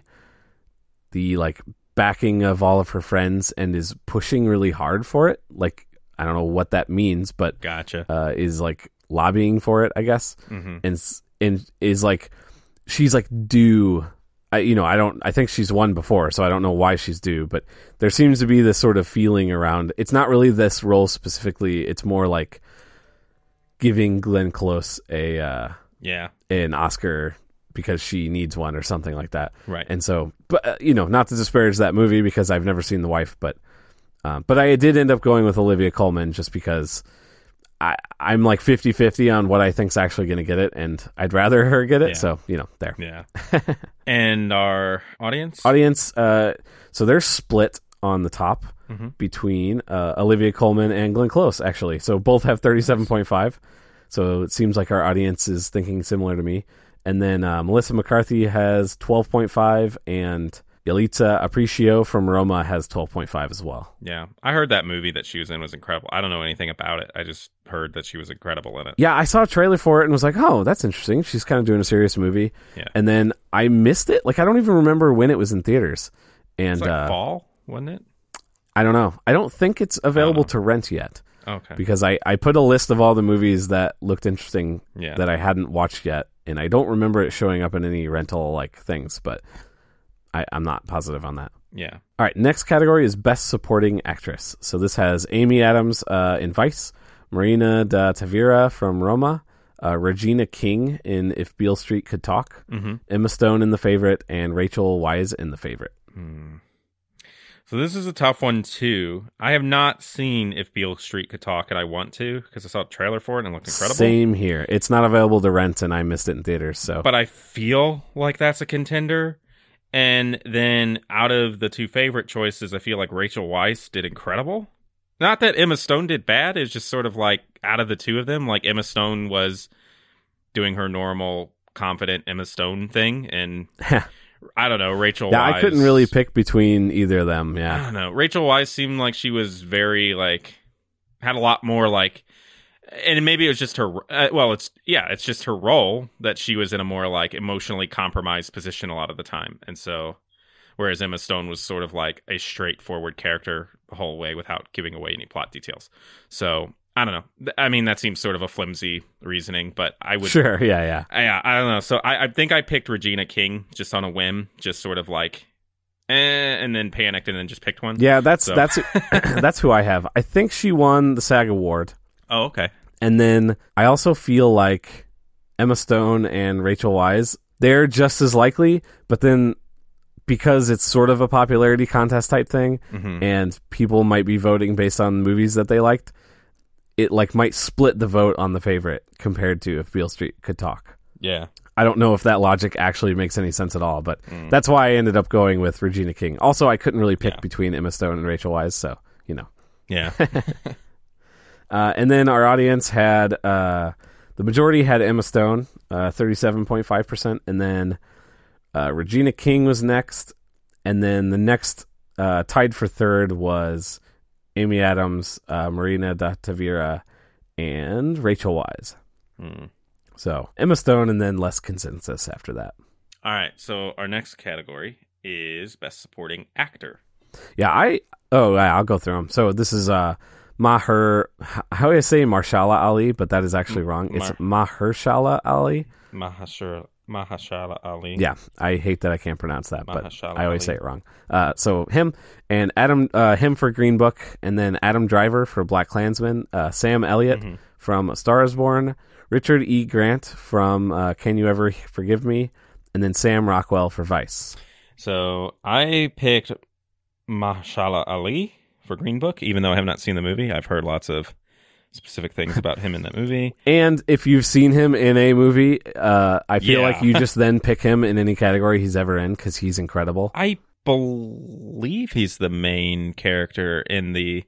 the like backing of all of her friends and is pushing really hard for it. Like, I don't know what that means, but gotcha. Uh, is like lobbying for it, I guess, mm-hmm. and and is like she's like due. I, you know, I don't. I think she's won before, so I don't know why she's due. But there seems to be this sort of feeling around. It's not really this role specifically. It's more like giving Glenn Close a uh, yeah an Oscar because she needs one or something like that. Right. And so, but uh, you know, not to disparage that movie because I've never seen The Wife, but um, but I did end up going with Olivia Colman just because I I'm like fifty-fifty on what I think's actually going to get it, and I'd rather her get it. Yeah. So you know, there. Yeah. And our audience, audience. Uh, so they're split on the top mm-hmm. between uh, Olivia Colman and Glenn Close, actually. So both have thirty-seven point five. So it seems like our audience is thinking similar to me. And then uh, Melissa McCarthy has twelve point five, and Yalitza Aparicio from Roma has twelve point five as well. Yeah. I heard that movie that she was in was incredible. I don't know anything about it. I just heard that she was incredible in it. Yeah, I saw a trailer for it and was like, oh, that's interesting. She's kind of doing a serious movie. Yeah. And then I missed it. Like, I don't even remember when it was in theaters. And it's like uh, fall, wasn't it? I don't know. I don't think it's available to rent yet. Okay. Because I, I put a list of all the movies that looked interesting yeah. that I hadn't watched yet, and I don't remember it showing up in any rental like things, but I, I'm not positive on that. Yeah. All right, next category is Best Supporting Actress. So this has Amy Adams uh, in Vice, Marina da Tavira from Roma, uh, Regina King in If Beale Street Could Talk, mm-hmm. Emma Stone in The Favorite, and Rachel Weisz in The Favorite. Mm. So this is a tough one, too. I have not seen If Beale Street Could Talk, and I want to, because I saw a trailer for it and it looked incredible. Same here. It's not available to rent, and I missed it in theaters. So, But I feel like that's a contender. And then out of the two favorite choices, I feel like Rachel Weisz did incredible. Not that Emma Stone did bad. It's just sort of like out of the two of them, like Emma Stone was doing her normal, confident Emma Stone thing, and I don't know, Rachel yeah, Weisz. I couldn't really pick between either of them. Yeah, I don't know. Rachel Weisz seemed like she was very like had a lot more like, and maybe it was just her. Uh, well, it's yeah, it's just her role that she was in a more like emotionally compromised position a lot of the time, and so whereas Emma Stone was sort of like a straightforward character the whole way without giving away any plot details. So I don't know. I mean, that seems sort of a flimsy reasoning, but I would sure, yeah, yeah, yeah. I don't know. So I, I think I picked Regina King just on a whim, just sort of like, eh, and then panicked and then just picked one. yeah. That's So- that's that's who I have. I think she won the SAG Award, Oh, okay. and then I also feel like Emma Stone and Rachel Weisz, they're just as likely, but then because it's sort of a popularity contest type thing, Mhm. and people might be voting based on movies that they liked, it like might split the vote on The Favorite compared to If Beale Street Could Talk. Yeah. I don't know if that logic actually makes any sense at all, but that's why I ended up going with Regina King. Also, I couldn't really pick Yeah. between Emma Stone and Rachel Weisz, so, you know. Yeah. Uh, and then our audience had, uh, the majority had Emma Stone, uh, thirty-seven point five percent, and then uh, Regina King was next, and then the next uh, tied for third was Amy Adams, uh, Marina da Tavira, and Rachel Weisz. Hmm. So Emma Stone, and then less consensus after that. All right. So our next category is Best Supporting Actor. Yeah, I oh yeah, I'll go through them. So this is uh Maher. How do I say Mahershala Ali? But that is actually wrong. It's Mahershala Ali. Mahashara, Mahashala Ali. Yeah, I hate that I can't pronounce that, but Mahershala I always Ali. say it wrong. Uh, so him and Adam, uh, him for Green Book, and then Adam Driver for Black Klansman, uh, Sam Elliott Mm-hmm. from A Star Is Born, Richard E. Grant from uh, Can You Ever Forgive Me, and then Sam Rockwell for Vice. So I picked Mahershala Ali for Green Book, even though I have not seen the movie. I've heard lots of specific things about him in that movie. And if you've seen him in a movie, uh, I feel Yeah. like you just then pick him in any category he's ever in because he's incredible. I believe he's the main character in the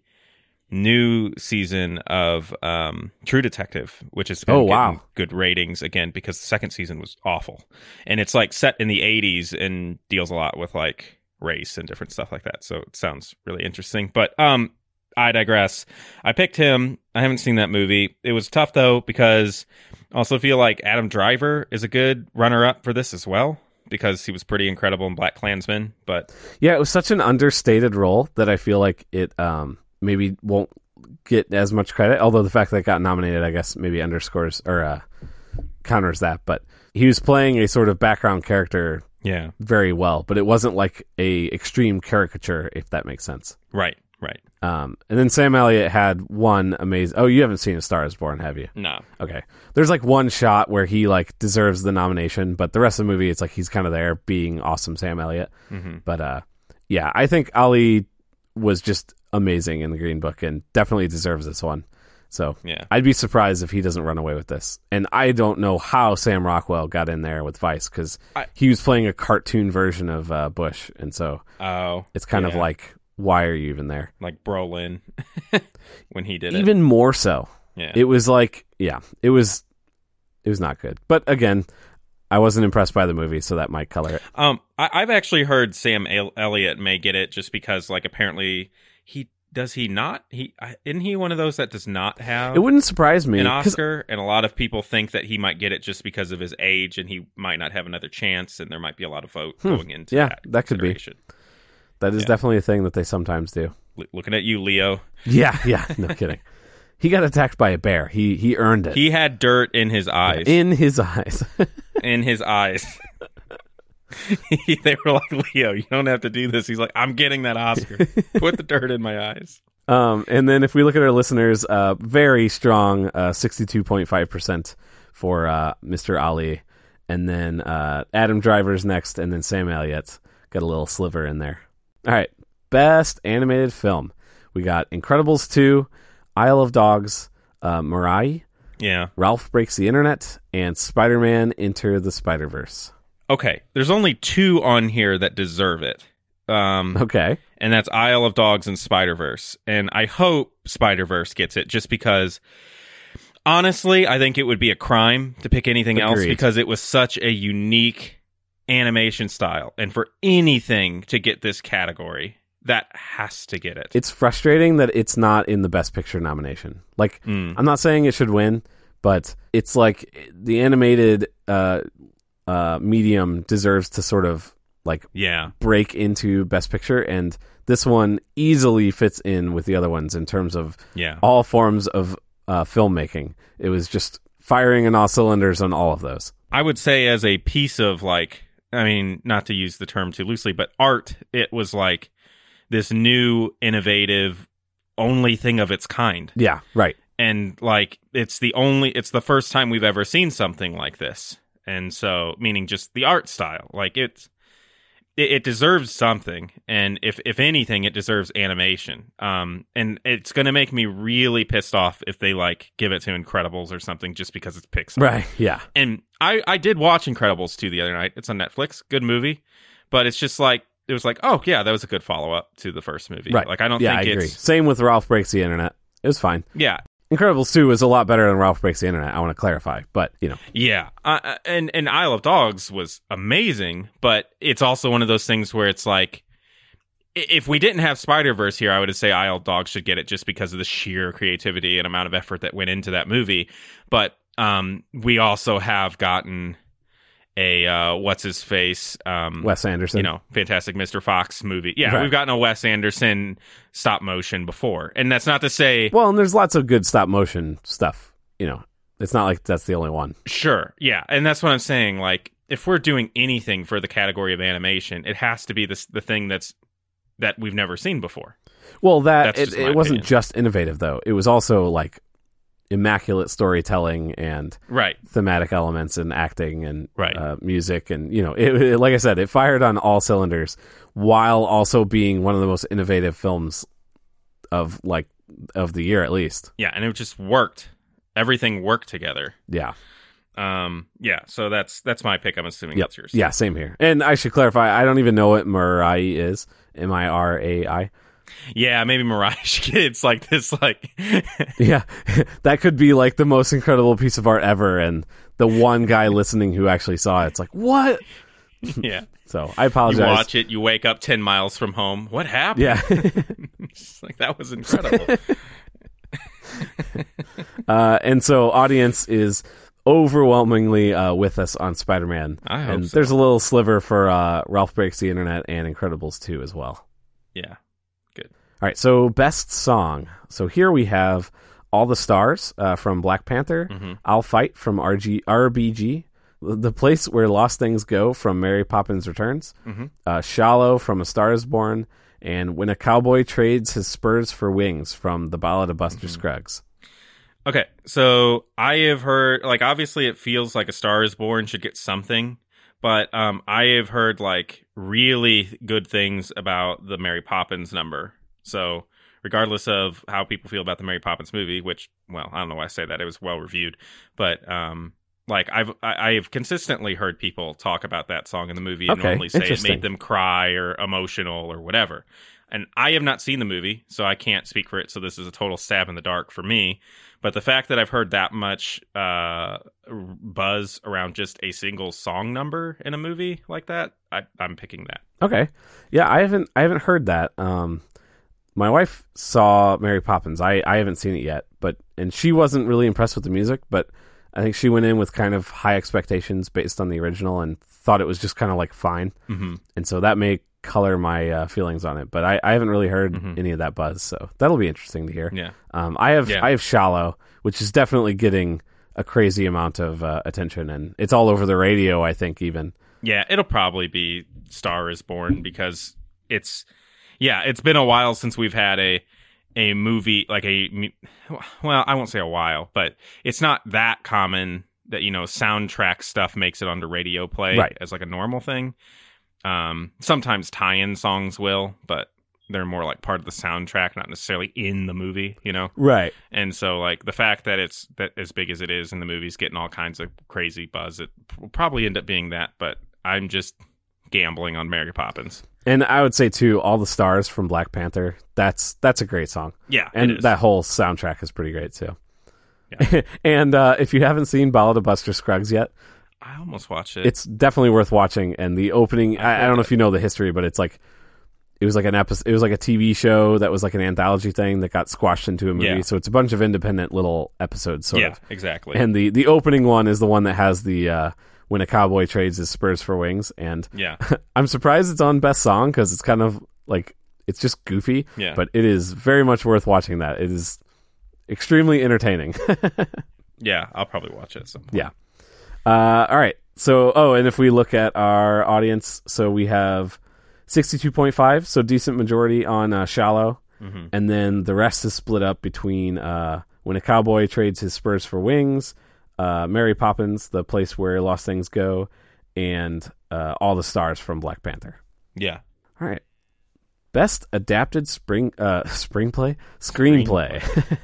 new season of um, True Detective, which has been Oh, getting wow. good ratings again because the second season was awful. And it's like set in the eighties and deals a lot with like race and different stuff like that. So it sounds really interesting. But um, I digress. I picked him. I haven't seen that movie. It was tough though because I also feel like Adam Driver is a good runner-up for this as well because he was pretty incredible in Black Klansman. But Yeah, it was such an understated role that I feel like it um, maybe won't get as much credit. Although the fact that it got nominated, I guess, maybe underscores or uh, counters that. But he was playing a sort of background character yeah, very well. But it wasn't like a extreme caricature, if that makes sense. right, right. Um, and then Sam Elliott had one amazing. Oh, you haven't seen A Star Is Born, have you? No. Okay. There's like one shot where he like deserves the nomination, but the rest of the movie, it's like he's kind of there being awesome Sam Elliott. Mm-hmm. But uh, yeah, I think Ali was just amazing in the Green Book and definitely deserves this one. So Yeah. I'd be surprised if he doesn't run away with this. And I don't know how Sam Rockwell got in there with Vice because I- he was playing a cartoon version of uh, Bush, and so Oh, it's kind of yeah. like, why are you even there? like Brolin when he did it. Even more so. Yeah. It was like, yeah, it was, it was not good. But again, I wasn't impressed by the movie, so that might color it. Um, I, I've actually heard Sam El- Elliott may get it just because, like, apparently he does he not he I- isn't he one of those that does not have It wouldn't surprise me. an 'cause- Oscar, and a lot of people think that he might get it just because of his age, and he might not have another chance, and there might be a lot of vote Hmm. going into Yeah, that. that could be. consideration. that is yeah. definitely a thing that they sometimes do. L- looking at you, Leo. Yeah, yeah, no kidding. He got attacked by a bear. He he earned it. He had dirt in his eyes. In his eyes. in his eyes. They were like, Leo, you don't have to do this. He's like, I'm getting that Oscar. Put the dirt in my eyes. Um, and then if we look at our listeners, uh, very strong, uh, sixty-two point five percent for uh, Mister Ali. And then uh, Adam Driver's next, and then Sam Elliott. Got a little sliver in there. All right, best animated film. We got Incredibles two, Isle of Dogs, uh, Mirai, Yeah. Ralph Breaks the Internet, and Spider-Man Enter the Spider-Verse. Okay. There's only two on here that deserve it. Um, Okay. and that's Isle of Dogs and Spider-Verse. And I hope Spider-Verse gets it just because, honestly, I think it would be a crime to pick anything else Agreed. because it was such a unique animation style. And for anything to get this category, that has to get it. It's frustrating that it's not in the Best Picture nomination. Like, Mm. I'm not saying it should win, but it's like the animated uh, uh, medium deserves to sort of like Yeah. break into Best Picture, and this one easily fits in with the other ones in terms of Yeah. all forms of uh, filmmaking. It was just firing on all cylinders on all of those. I would say as a piece of like, I mean, not to use the term too loosely, but art, it was like this new, innovative, only thing of its kind. Yeah, right. And like, it's the only, it's the first time we've ever seen something like this. And so, meaning just the art style, like it's, it, it deserves something. And if, if anything, it deserves animation. Um, and it's going to make me really pissed off if they like give it to Incredibles or something just because it's Pixar. Right, yeah. And I, I did watch Incredibles two the other night. It's on Netflix. Good movie. But it's just like, it was like, oh, yeah, that was a good follow-up to the first movie. Right. Like, I don't yeah, think I agree. it's... Same with Ralph Breaks the Internet. It was fine. Yeah. Incredibles two is a lot better than Ralph Breaks the Internet, I want to clarify. But, you know. Yeah. Uh, and, and Isle of Dogs was amazing, but it's also one of those things where it's like, i- if we didn't have Spider-Verse here, I would say Isle of Dogs should get it just because of the sheer creativity and amount of effort that went into that movie. But um, we also have gotten a uh, what's his face um, Wes Anderson. you know, Fantastic Mister Fox movie. Yeah, Right. we've gotten a Wes Anderson stop motion before, and that's not to say Well, and there's lots of good stop motion stuff. You know, it's not like that's the only one. sure, yeah, and that's what I'm saying. Like, if we're doing anything for the category of animation, it has to be this the thing that's that we've never seen before. Well, that That's it, just my it wasn't opinion. just innovative though. It was also like immaculate storytelling and Right. thematic elements and acting and Right. uh, music and you know, it, it, like I said, it fired on all cylinders while also being one of the most innovative films of like of the year at least. Yeah, and it just worked. Everything worked together. Yeah. Um, yeah, so that's that's my pick. I'm assuming Yep. that's yours. Yeah, same here. And I should clarify, I don't even know what Mirai is. M I R A I. Yeah, maybe Mariah should get it's like this, like Yeah, that could be like the most incredible piece of art ever, and the one guy listening who actually saw it, it's like, what? yeah. So I apologize. You watch it, you wake up ten miles from home. What happened? Yeah. It's like that was incredible. uh, and so audience is overwhelmingly uh, with us on Spider-Man. I hope and so. There's a little sliver for uh, Ralph Breaks the Internet and Incredibles two as well. Yeah. Good. All right, so best song. So here we have All the Stars uh, from Black Panther, Mm-hmm. I'll Fight from R G- R B G, The Place Where Lost Things Go from Mary Poppins Returns, Mm-hmm. uh, Shallow from A Star Is Born, and When a Cowboy Trades His Spurs for Wings from The Ballad of Buster Mm-hmm. Scruggs. Okay, so I have heard, like, obviously it feels like A Star Is Born should get something, but um, I have heard, like, really good things about the Mary Poppins number. So, regardless of how people feel about the Mary Poppins movie, which, well, I don't know why I say that, it was well reviewed, but, um, like, I've I, I've consistently heard people talk about that song in the movie and Okay, normally say it interesting. made them cry or emotional or whatever. And I have not seen the movie, so I can't speak for it, so this is a total stab in the dark for me. But the fact that I've heard that much uh, buzz around just a single song number in a movie like that, I, I'm picking that. Okay. Yeah, I haven't I haven't heard that. Um, my wife saw Mary Poppins. I, I haven't seen it yet, but and she wasn't really impressed with the music, but I think she went in with kind of high expectations based on the original and thought it was just kind of like fine. Mm-hmm. And so that may color my uh, feelings on it, but I, I haven't really heard Mhm. any of that buzz, so that'll be interesting to hear. Yeah. Um, I have Yeah. I have Shallow, which is definitely getting a crazy amount of uh, attention, and it's all over the radio, I think, even. Yeah, it'll probably be Star is Born because it's, yeah, it's been a while since we've had a a movie, like a, mu- well, I won't say a while, but it's not that common that, you know, soundtrack stuff makes it onto radio play Right. as like a normal thing. Um, sometimes tie-in songs will, but they're more like part of the soundtrack, not necessarily in the movie, you know? Right. And so, like, the fact that it's that as big as it is in the movie's getting all kinds of crazy buzz, it will probably end up being that, but I'm just gambling on Mary Poppins. And I would say too, All the Stars from Black Panther. That's that's a great song, Yeah, and it is. that whole soundtrack is pretty great too. Yeah. And uh, if you haven't seen Ballad of Buster Scruggs yet, I almost watched it. it's definitely worth watching. And the opening, I've I, I heard don't know that. if you know the history, but it's like it was like an episode. It was like a T V show that was like an anthology thing that got squashed into a movie. Yeah. So it's a bunch of independent little episodes, sort yeah, of. exactly. And the the opening one is the one that has the uh, when a cowboy trades his spurs for wings. And yeah, I'm surprised it's on Best Song because it's kind of like it's just goofy. yeah, But it is very much worth watching. That it is extremely entertaining. yeah. I'll probably watch it at some point. Yeah. Uh, all right. So, oh, and if we look at our audience, so we have sixty-two point five, so decent majority on uh, Shallow. Mhm. And then the rest is split up between uh, When a Cowboy Trades His Spurs for Wings, uh, Mary Poppins, The Place Where Lost Things Go, and uh, All the Stars from Black Panther. Yeah. All right. Best adapted spring uh, spring play? Screenplay.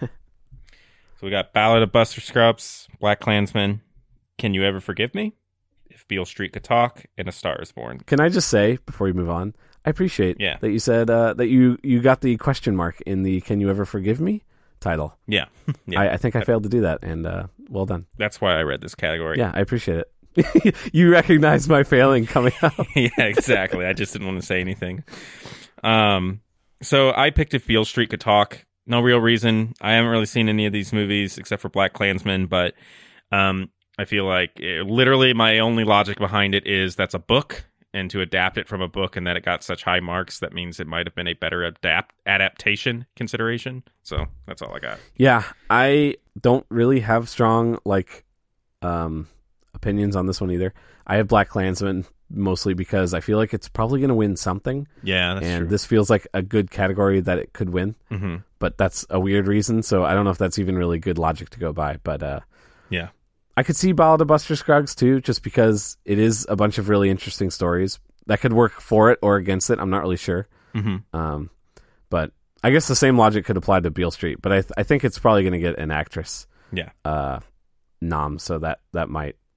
So we got Ballad of Buster Scruggs, Black Klansman, Can You Ever Forgive Me, If Beale Street Could Talk, and A Star Is Born. Can I just say, before we move on, I appreciate Yeah. that you said uh, that you, you got the question mark in the Can You Ever Forgive Me title. Yeah. yeah. I, I think I failed to do that, and uh, well done. That's why I read this category. Yeah, I appreciate it. You recognize my failing coming out. Yeah, exactly. I just didn't want to say anything. Um, so I picked If Beale Street Could Talk. No real reason. I haven't really seen any of these movies except for Black Klansman, but um, I feel like it, literally my only logic behind it is that's a book, and to adapt it from a book and that it got such high marks, that means it might have been a better adapt adaptation consideration. So that's all I got. Yeah, I don't really have strong like um, opinions on this one either. I have Black Klansman mostly because I feel like it's probably going to win something, Yeah, that's and true. this feels like a good category that it could win. Mm-hmm. But that's a weird reason, so I don't know if that's even really good logic to go by. But uh, Yeah. I could see Ballad of Buster Scruggs too, just because it is a bunch of really interesting stories that could work for it or against it. I'm not really sure. Mm-hmm. Um, but I guess the same logic could apply to Beale Street. But I, th- I think it's probably going to get an actress Yeah. uh, nom, so that that might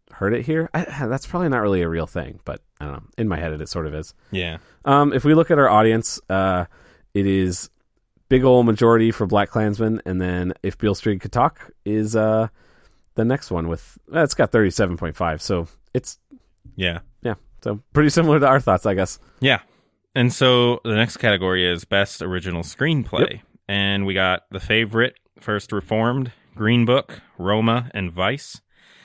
heard it here. I, that's probably not really a real thing, but I don't know. In my head, it, it sort of is. Yeah. Um, if we look at our audience, uh, it is big ol' majority for BlacKkKlansman, and then If Beale Street Could Talk is uh, the next one with, uh, it's got thirty-seven point five, so it's, Yeah. yeah, so pretty similar to our thoughts, I guess. Yeah. And so the next category is Best Original Screenplay. Yep. And we got The Favorite, First Reformed, Green Book, Roma, and Vice.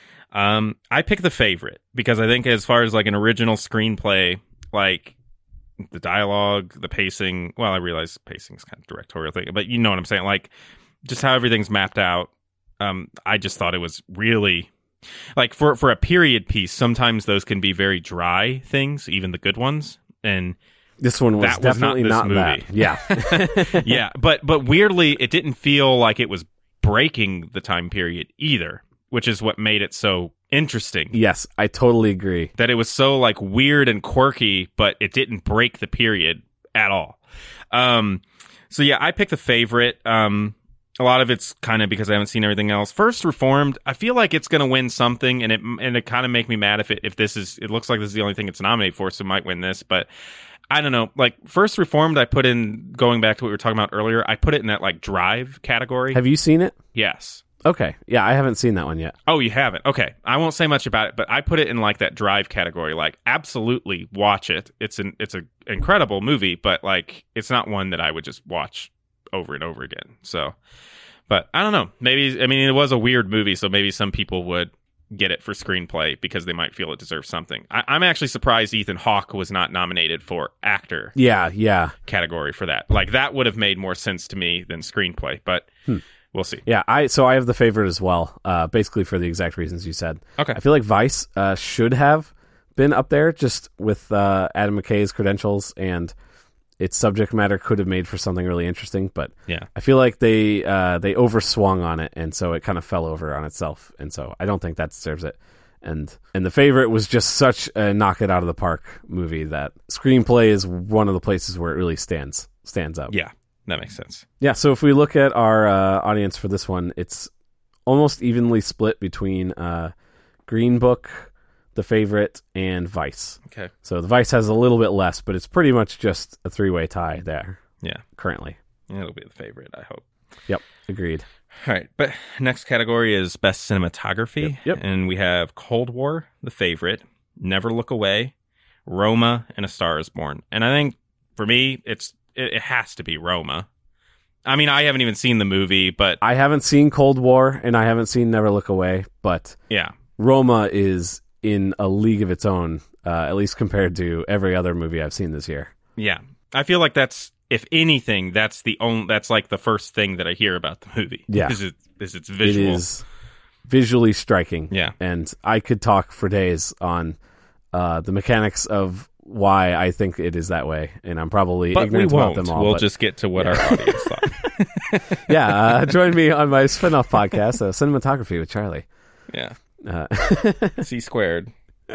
Um, I picked The Favorite because I think as far as like an original screenplay, like the dialogue, the pacing, well, I realize pacing is kind of directorial thing, but you know what I'm saying? Like just how everything's mapped out. Um, I just thought it was really like for, for a period piece, sometimes those can be very dry things, even the good ones. And this one was that was definitely not, not, this that. movie. Yeah. Yeah. But, but weirdly, it didn't feel like it was breaking the time period either, which is what made it so interesting. Yes, I totally agree. That it was so like weird and quirky, but it didn't break the period at all. Um, so yeah, I picked The Favorite. Um, a lot of it's kind of because I haven't seen everything else. First Reformed, I feel like it's going to win something, and it and it kind of make me mad if it if this is. It looks like this is the only thing it's nominated for, so it might win this. But I don't know. Like First Reformed, I put in going back to what we were talking about earlier. I put it in that like Drive category. Have you seen it? Yes. Okay. Yeah, I haven't seen that one yet. Oh, you haven't? Okay. I won't say much about it, but I put it in like that Drive category. Like, absolutely watch it. It's an it's an incredible movie, but like, it's not one that I would just watch over and over again. So, but I don't know. Maybe, I mean, it was a weird movie, so maybe some people would get it for screenplay because they might feel it deserves something. I, I'm actually surprised Ethan Hawke was not nominated for actor. Yeah, yeah. Category for that. Like, that would have made more sense to me than screenplay, but. Hmm. We'll see. Yeah, I so I have The Favorite as well, uh, basically for the exact reasons you said. Okay. I feel like Vice uh, should have been up there just with uh, Adam McKay's credentials, and its subject matter could have made for something really interesting, but yeah. I feel like they uh, they overswung on it, and so it kind of fell over on itself, and so I don't think that deserves it. And and The Favorite was just such a knock it out of the park movie that screenplay is one of the places where it really stands stands out. Yeah. That makes sense. Yeah, so if we look at our uh, audience for this one, it's almost evenly split between uh, Green Book, The Favorite, and Vice. Okay. So the Vice has a little bit less, but it's pretty much just a three-way tie there. Yeah. Currently. Yeah, it'll be The Favorite, I hope. Yep, agreed. All right, but next category is Best Cinematography. Yep, yep. And we have Cold War, The Favorite, Never Look Away, Roma, and A Star is Born. And I think, for me, it's it has to be Roma. I mean, I haven't even seen the movie, but... I haven't seen Cold War, and I haven't seen Never Look Away, but yeah, Roma is in a league of its own, uh, at least compared to every other movie I've seen this year. Yeah. I feel like that's, if anything, that's the only, that's like the first thing that I hear about the movie. Yeah. Is, it, is its visual. It is visually striking. Yeah. And I could talk for days on uh, the mechanics of why I think it is that way, and I'm probably but ignorant we about won't. them all. We'll but, just get to what yeah. our audience thought. yeah, uh, join me on my spin-off podcast, uh, Cinematography with Charlie. Yeah. Uh, C squared.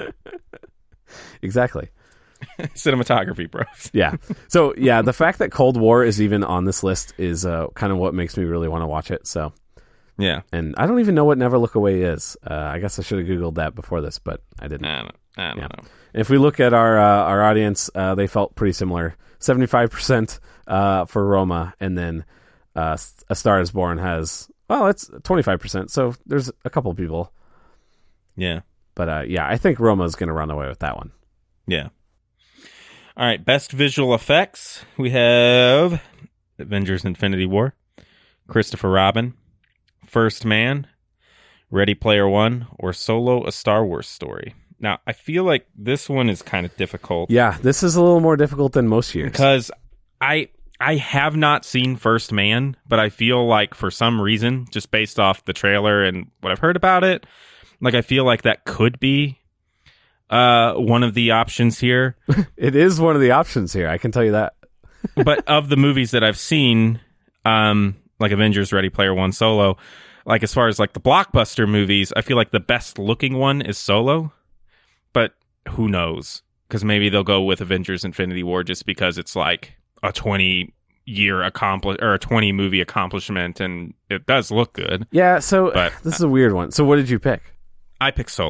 Exactly. Cinematography, bros. Yeah. So, yeah, the fact that Cold War is even on this list is uh, kind of what makes me really want to watch it, so... Yeah. And I don't even know what Never Look Away is. Uh, I guess I should have Googled that before this, but I didn't. I don't, I don't yeah. know. If we look at our uh, our audience, uh, they felt pretty similar. seventy-five percent uh, for Roma, and then uh, A Star is Born has, well, it's twenty-five percent, so there's a couple people. Yeah. But uh, yeah, I think Roma's going to run away with that one. Yeah. All right, best visual effects. We have Avengers Infinity War, Christopher Robin, First Man, Ready Player One, or Solo: A Star Wars Story. Now, I feel like this one is kind of difficult. Yeah, this is a little more difficult than most years. Because I I have not seen First Man, but I feel like for some reason, just based off the trailer and what I've heard about it, like I feel like that could be uh, one of the options here. It is one of the options here, I can tell you that. But of the movies that I've seen, um, like Avengers, Ready Player One, Solo, like as far as like the blockbuster movies, I feel like the best looking one is Solo. But who knows? Because maybe they'll go with Avengers Infinity War just because it's like a twenty year accomplish or a twenty movie accomplishment, and it does look good. Yeah, so but this is a weird one. So what did you pick? I picked Solo.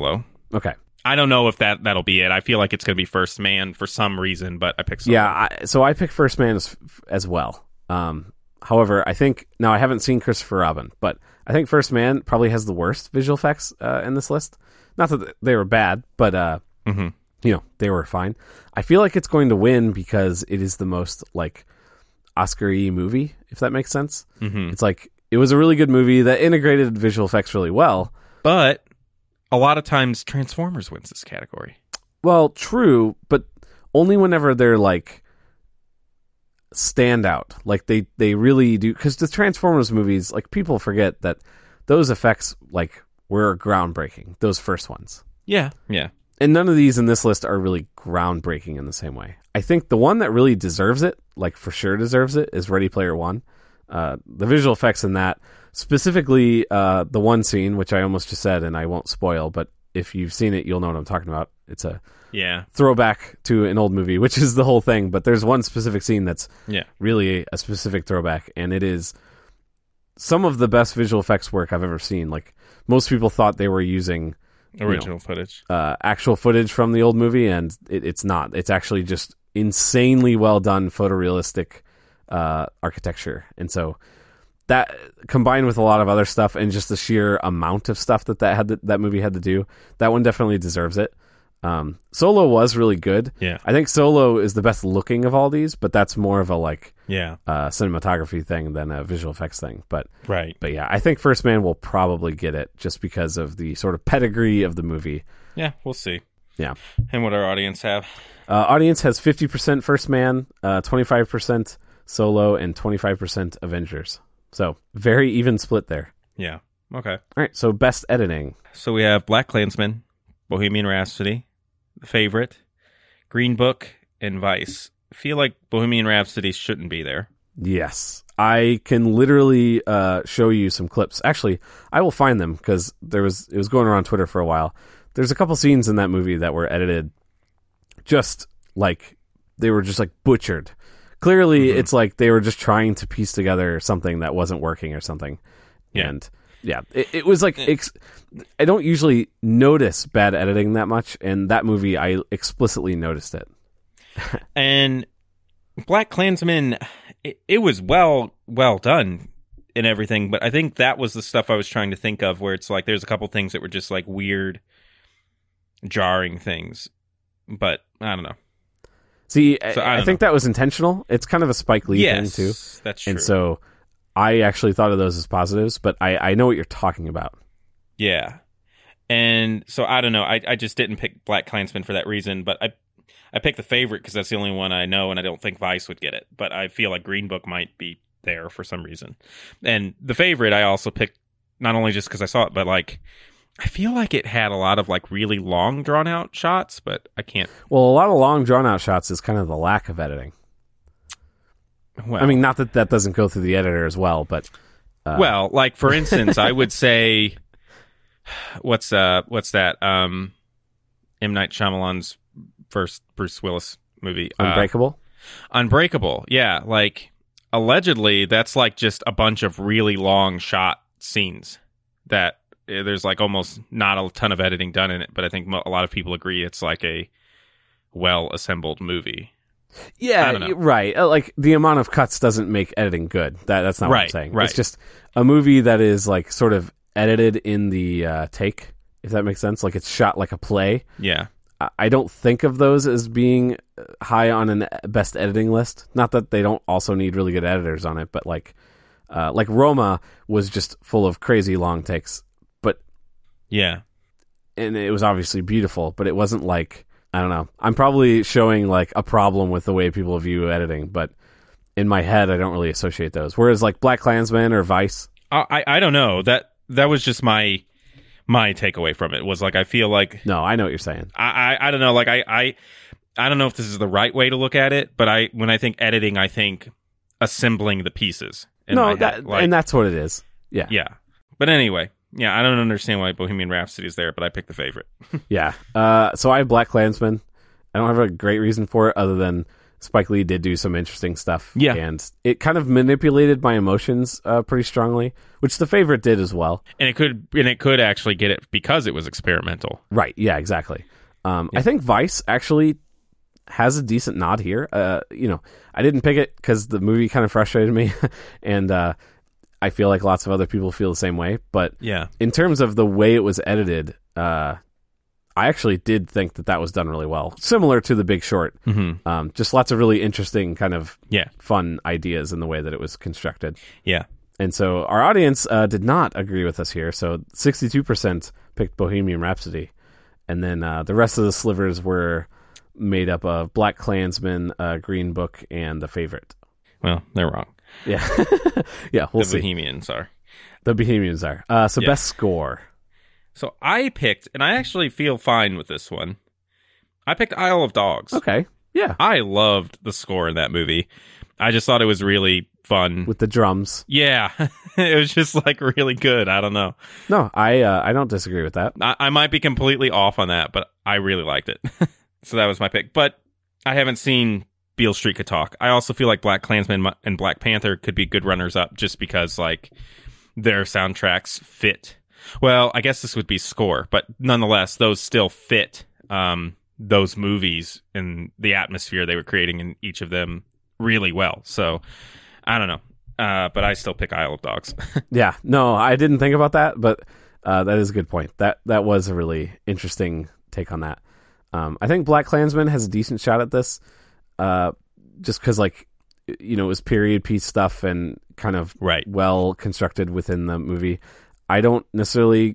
Okay. I don't know if that that'll be it. I feel like it's going to be First Man for some reason, but I picked Solo. Yeah, I, so I picked First Man as, as well. Um, however, I think now I haven't seen Christopher Robin, but I think First Man probably has the worst visual effects uh, in this list. Not that they were bad, but uh, mm-hmm. you know, they were fine. I feel like it's going to win because it is the most like Oscar-y movie, if that makes sense. Mm-hmm. It's like it was a really good movie that integrated visual effects really well, but a lot of times Transformers wins this category. Well, true, but only whenever they're like stand out. Like they, they really do, because the Transformers movies, like people forget that those effects like were groundbreaking, those first ones. Yeah. Yeah. And none of these in this list are really groundbreaking in the same way. I think the one that really deserves it, like for sure deserves it, is Ready Player One. Uh, the visual effects in that, specifically uh, the one scene, which I almost just said and I won't spoil, but if you've seen it, you'll know what I'm talking about. It's a yeah throwback to an old movie, which is the whole thing, but there's one specific scene that's yeah. really a specific throwback, and it is some of the best visual effects work I've ever seen. Like, most people thought they were using original you know, footage, uh, actual footage from the old movie, and it, it's not. It's actually just insanely well done photorealistic uh, architecture. And so that, combined with a lot of other stuff and just the sheer amount of stuff that that, had to, that movie had to do, that one definitely deserves it. Um, Solo was really good. Yeah. I think Solo is the best looking of all these, but that's more of a like yeah uh, cinematography thing than a visual effects thing. But right. But yeah, I think First Man will probably get it just because of the sort of pedigree of the movie. Yeah, we'll see. Yeah. And what our audience have? Uh, audience has fifty percent First Man, uh, twenty-five percent Solo, and twenty-five percent Avengers. So very even split there. Yeah. Okay. All right. So best editing. So we have Black Klansman, Bohemian Rhapsody, The Favorite, Green Book, and Vice. I feel like Bohemian Rhapsody shouldn't be there. Yes. I can literally uh, show you some clips. Actually, I will find them because there was it was going around Twitter for a while. There's a couple scenes in that movie that were edited just like they were just like butchered. Clearly, mm-hmm. It's like they were just trying to piece together something that wasn't working or something. Yeah. And yeah, it, it was like ex- I don't usually notice bad editing that much, and that movie I explicitly noticed it. And Black Klansman, it, it was well well done and everything, but I think that was the stuff I was trying to think of, where it's like there's a couple things that were just like weird, jarring things, but I don't know. See, so, I, I, I think know. that was intentional. It's kind of a Spike Lee yes, thing too. That's true. And so I actually thought of those as positives, but I, I know what you're talking about. Yeah. And so I don't know. I, I just didn't pick Black Klansman for that reason, but I I picked The Favorite because that's the only one I know, and I don't think Vice would get it. But I feel like Green Book might be there for some reason. And The Favorite I also picked not only just because I saw it, but like I feel like it had a lot of like really long drawn out shots, but I can't. Well, a lot of long drawn out shots is kind of the lack of editing. Well, I mean, not that that doesn't go through the editor as well, but uh... well, like for instance, I would say, what's uh, what's that? Um, M. Night Shyamalan's first Bruce Willis movie, Unbreakable. Uh, Unbreakable, yeah. Like allegedly, that's like just a bunch of really long shot scenes that uh, there's like almost not a ton of editing done in it. But I think mo- a lot of people agree it's like a well assembled movie. Yeah, right. Like the amount of cuts doesn't make editing good. That that's not right, what I'm saying. Right. It's just a movie that is like sort of edited in the uh, take, if that makes sense. Like it's shot like a play. Yeah. I, I don't think of those as being high on an best editing list. Not that they don't also need really good editors on it, but like uh, like Roma was just full of crazy long takes. But yeah, and it was obviously beautiful, but it wasn't like. I don't know. I'm probably showing like a problem with the way people view editing, but in my head, I don't really associate those. Whereas like Black Klansman or Vice, I I don't know that that was just my my takeaway from it was like I feel like no, I know what you're saying. I I, I don't know like I, I I don't know if this is the right way to look at it, but I when I think editing, I think assembling the pieces. In no, my that, head. Like, and that's what it is. Yeah, yeah. But anyway. Yeah, I don't understand why Bohemian Rhapsody is there, but I picked The Favorite. yeah. Uh, so I have Black Klansman. I don't have a great reason for it other than Spike Lee did do some interesting stuff. Yeah. And it kind of manipulated my emotions uh, pretty strongly, which The Favorite did as well. And it could and it could actually get it because it was experimental. Right. Yeah, exactly. Um, yeah. I think Vice actually has a decent nod here. Uh, you know, I didn't pick it because the movie kind of frustrated me. and uh, I feel like lots of other people feel the same way. But yeah. in terms of the way it was edited, uh, I actually did think that that was done really well. Similar to The Big Short. Mm-hmm. Um, just lots of really interesting kind of yeah. fun ideas in the way that it was constructed. Yeah. And so our audience uh, did not agree with us here. So sixty-two percent picked Bohemian Rhapsody. And then uh, the rest of the slivers were made up of Black Klansman, uh, Green Book, and The Favorite. Well, they're wrong. Yeah. yeah, we'll the see. The Bohemians are. The Bohemians are. Uh, so yeah. best score. So I picked, and I actually feel fine with this one. I picked Isle of Dogs. Okay. Yeah. I loved the score in that movie. I just thought it was really fun. With the drums. Yeah. It was just like really good. I don't know. No, I uh, I don't disagree with that. I, I might be completely off on that, but I really liked it. So that was my pick. But I haven't seen Beale Street Could Talk. I also feel like Black Klansman and Black Panther could be good runners up just because like their soundtracks fit. Well, I guess this would be score, but nonetheless, those still fit um, those movies and the atmosphere they were creating in each of them really well. So I don't know. Uh, but I still pick Isle of Dogs. Yeah, no, I didn't think about that, but uh, that is a good point. That that was a really interesting take on that. Um, I think Black Klansman has a decent shot at this, uh, just because, like, you know, it was period piece stuff and kind of right. well constructed within the movie. I don't necessarily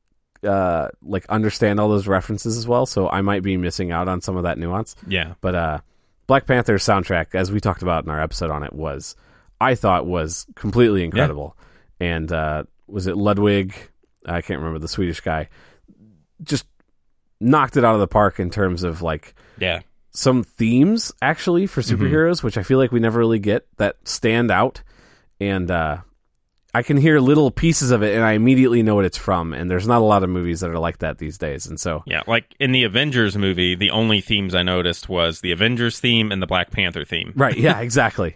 uh, like understand all those references as well, so I might be missing out on some of that nuance. Yeah, but uh, Black Panther's soundtrack, as we talked about in our episode on it, was. I thought was completely incredible. Yeah. And uh, was it Ludwig? I can't remember, the Swedish guy. Just knocked it out of the park in terms of like yeah. some themes actually for superheroes, mm-hmm. which I feel like we never really get that stand out. And uh, I can hear little pieces of it and I immediately know what it's from. And there's not a lot of movies that are like that these days. And so yeah, like in the Avengers movie, the only themes I noticed was the Avengers theme and the Black Panther theme. Right. Yeah, exactly.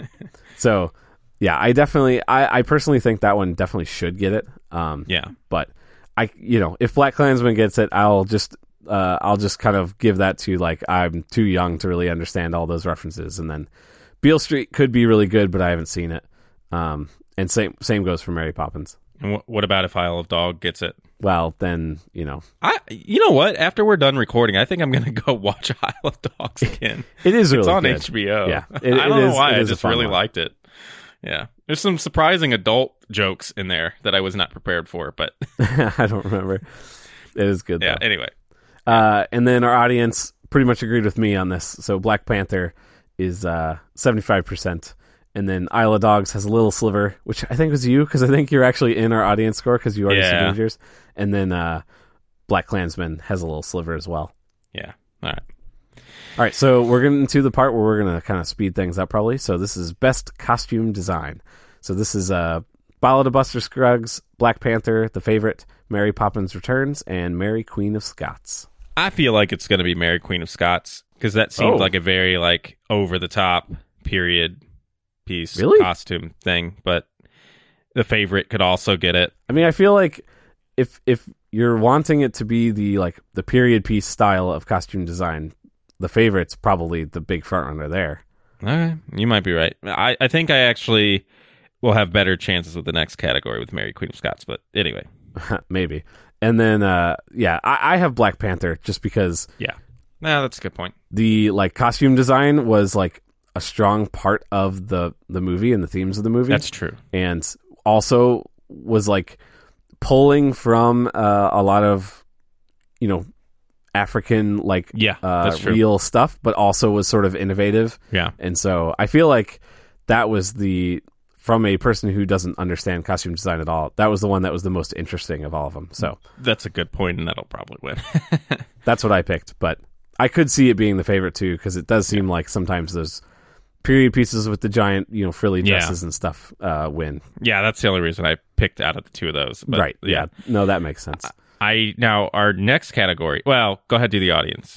So, yeah, I definitely, I, I personally think that one definitely should get it. Um, yeah, but I, you know, if Black Klansman gets it, I'll just, uh, I'll just kind of give that to like I'm too young to really understand all those references. And then Beale Street could be really good, but I haven't seen it. Um, and same, same goes for Mary Poppins. And wh- what about if Isle of Dog gets it? Well, then you know, I, you know what? After we're done recording, I think I'm gonna go watch Isle of Dogs again. It is really it's on good. H B O. Yeah, it, I don't it know is, why. I is just really one. liked it. Yeah, there's some surprising adult jokes in there that I was not prepared for, but I don't remember. It is good. Yeah. Though. Anyway, uh, and then our audience pretty much agreed with me on this. So Black Panther is uh, seventy-five percent. And then Isle of Dogs has a little sliver, which I think was you, because I think you're actually in our audience score because you already yeah. submitted yours. And then uh, Black Klansman has a little sliver as well. Yeah. All right. All right, so we're getting to the part where we're going to kind of speed things up probably. So this is Best Costume Design. So this is uh, Ballad of Buster Scruggs, Black Panther, The Favorite, Mary Poppins Returns, and Mary Queen of Scots. I feel like it's going to be Mary Queen of Scots because that seemed Oh. like a very like over-the-top period piece Really? costume thing, but The Favorite could also get it. I mean, I feel like if if you're wanting it to be the like the period piece style of costume design, The Favorite's probably the big front runner there. Okay, you might be right. I, I think I actually will have better chances with the next category with Mary Queen of Scots, but anyway. Maybe. And then, uh, yeah, I, I have Black Panther just because Yeah. No, that's a good point. the like costume design was like a strong part of the, the movie and the themes of the movie. That's true. And also was like pulling from uh, a lot of, you know, African like Yeah, uh, that's true. real stuff, but also was sort of innovative. Yeah. And so I feel like that was the, from a person who doesn't understand costume design at all, that was the one that was the most interesting of all of them. So That's a good point, and that'll probably win. that's what I picked, but I could see it being the favorite too, because it does seem like sometimes those period pieces with the giant, you know, frilly Yeah. dresses and stuff uh, win. Yeah, that's the only reason I picked out of the two of those. But, right. Yeah. No, that makes sense. I now our next category. Well, go ahead, do the audience.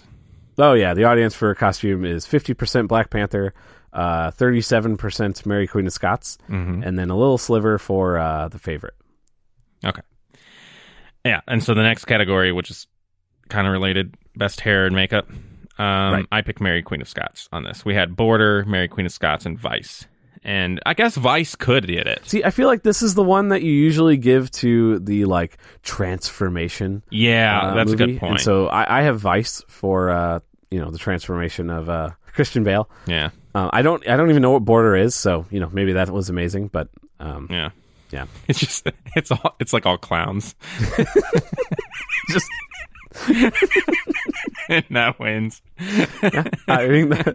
Oh, yeah. The audience for costume is fifty percent Black Panther, uh, thirty-seven percent Mary Queen of Scots, Mm-hmm. and then a little sliver for uh, the favorite. Okay. Yeah, and so the next category, which is kind of related, best hair and makeup. Um, Right. I picked Mary Queen of Scots on this. We had Border, Mary Queen of Scots, and Vice. And I guess Vice could get it. See, I feel like this is the one that you usually give to the, like, transformation. Yeah, uh, that's movie. a good point. And so I, I have Vice for, uh, you know, the transformation of uh, Christian Bale. yeah, Uh, I don't I don't even know what Border is, so, you know, maybe that was amazing, but, um, yeah. yeah. It's just, it's all, it's like all clowns. Just, And that wins. I mean, that,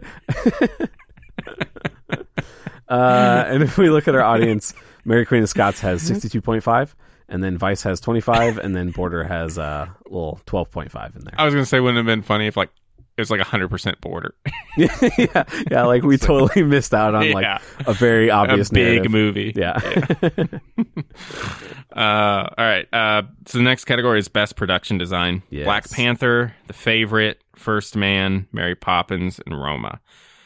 uh, and if we look at our audience, Mary Queen of Scots has sixty-two point five, and then Vice has twenty-five, and then Border has uh, a little twelve point five in there. I was going to say, wouldn't it have been funny if, like, it was like one hundred percent Border. yeah, yeah, like we totally missed out on like Yeah. a very obvious a big narrative. movie. Yeah. Uh, all right. Uh, so the next category is Best Production Design. Yes. Black Panther, The Favorite, First Man, Mary Poppins, and Roma.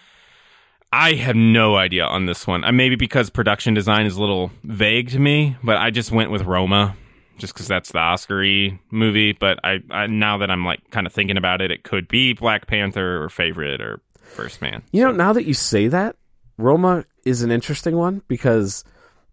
I have no idea on this one. Uh, maybe because production design is a little vague to me, but I just went with Roma just because that's the Oscar-y movie. But I, I now that I'm like kind of thinking about it, it could be Black Panther or Favorite or First Man. You know, now that you say that, Roma is an interesting one because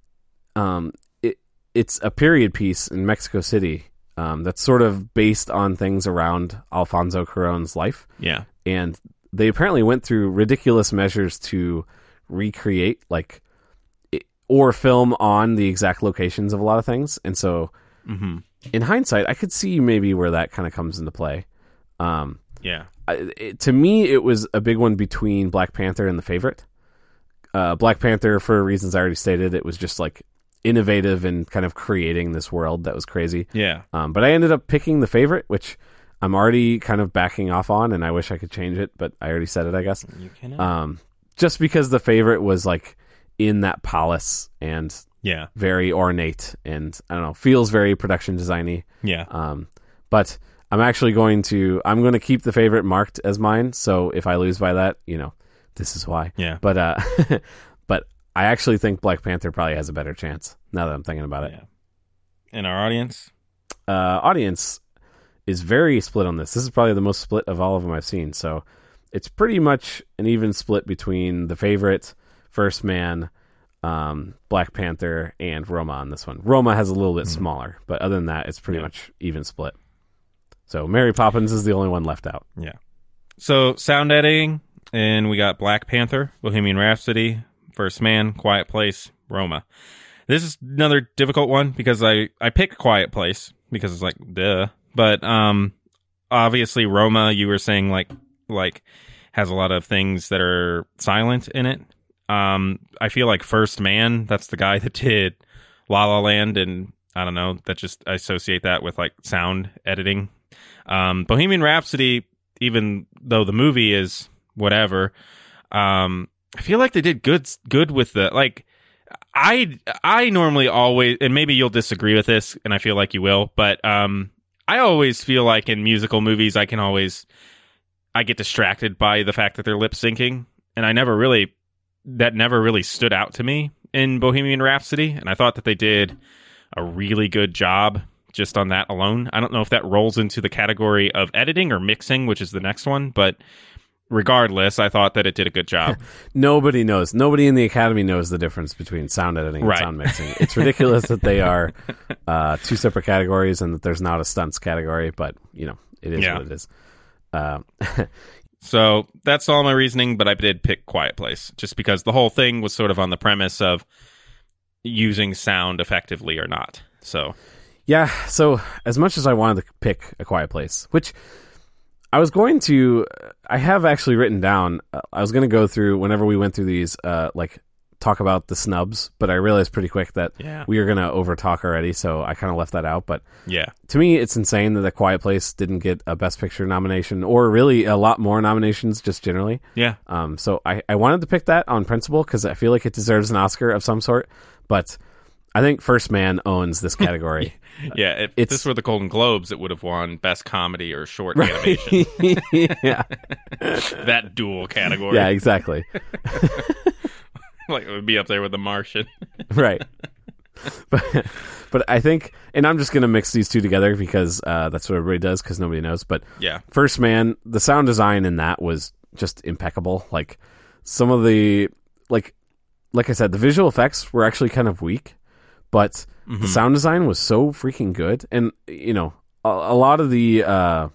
um, it it's a period piece in Mexico City um, that's sort of based on things around Alfonso Cuarón's life. Yeah. And they apparently went through ridiculous measures to recreate, like, it, or film on the exact locations of a lot of things. And so, Mm-hmm. in hindsight, I could see maybe where that kind of comes into play. Um, Yeah. I, it, to me, it was a big one between Black Panther and The Favorite. Uh, Black Panther, for reasons I already stated, it was just like innovative and kind of creating this world that was crazy. Yeah. Um, but I ended up picking The Favorite, which I'm already kind of backing off on, and I wish I could change it, but I already said it, I guess. You can. Um, just because The Favorite was like in that palace and yeah. very ornate and I don't know, feels very production designy. Yeah. Um, but I'm actually going to I'm going to keep The Favorite marked as mine. So if I lose by that, you know, this is why. Yeah. But uh, but I actually think Black Panther probably has a better chance now that I'm thinking about it. Yeah. In our audience. Uh, audience is very split on this. This is probably the most split of all of them I've seen. So it's pretty much an even split between The Favorite, First Man, um, Black Panther, and Roma on this one. Roma has a little bit Mm-hmm. smaller, but other than that, it's pretty Yeah. much even split. So Mary Poppins is the only one left out. Yeah. So sound editing, and we got Black Panther, Bohemian Rhapsody, First Man, Quiet Place, Roma. This is another difficult one because I, I picked Quiet Place because it's like, duh. But um, obviously Roma, you were saying like like has a lot of things that are silent in it. Um, I feel like First Man, that's the guy that did La La Land, and I don't know, that just I associate that with like sound editing. Um, Bohemian Rhapsody, even though the movie is whatever, um, I feel like they did good good with the like. I I normally always, and maybe you'll disagree with this, and I feel like you will, but um, I always feel like in musical movies, I can always I get distracted by the fact that they're lip syncing, and I never really that never really stood out to me in Bohemian Rhapsody, and I thought that they did a really good job just on that alone. I don't know if that rolls into the category of editing or mixing, which is the next one, but regardless, I thought that it did a good job. Nobody knows. Nobody in the Academy knows the difference between sound editing and Right. sound mixing. It's ridiculous that they are uh, two separate categories and that there's not a stunts category, but, you know, it is Yeah. what it is. Uh, So that's all my reasoning, but I did pick Quiet Place just because the whole thing was sort of on the premise of using sound effectively or not. So yeah, so as much as I wanted to pick A Quiet Place, which I was going to, I have actually written down, uh, I was going to go through, whenever we went through these, uh, like, talk about the snubs, but I realized pretty quick that Yeah. we were going to overtalk already, so I kind of left that out. But yeah, to me, it's insane that A Quiet Place didn't get a Best Picture nomination, or really a lot more nominations just generally. yeah, Um, so I, I wanted to pick that on principle because I feel like it deserves an Oscar of some sort. But I think First Man owns this category. Yeah, if It's- this were the Golden Globes, it would have won Best Comedy or Short Animation. yeah, That dual category. yeah, exactly. Like, it would be up there with The Martian. Right. But, but I think, and I'm just going to mix these two together because uh, that's what everybody does because nobody knows. But Yeah. First Man, the sound design in that was just impeccable. Like some of the, like, like I said, the visual effects were actually kind of weak, but Mm-hmm. the sound design was so freaking good. And, you know, a, a lot of the, uh,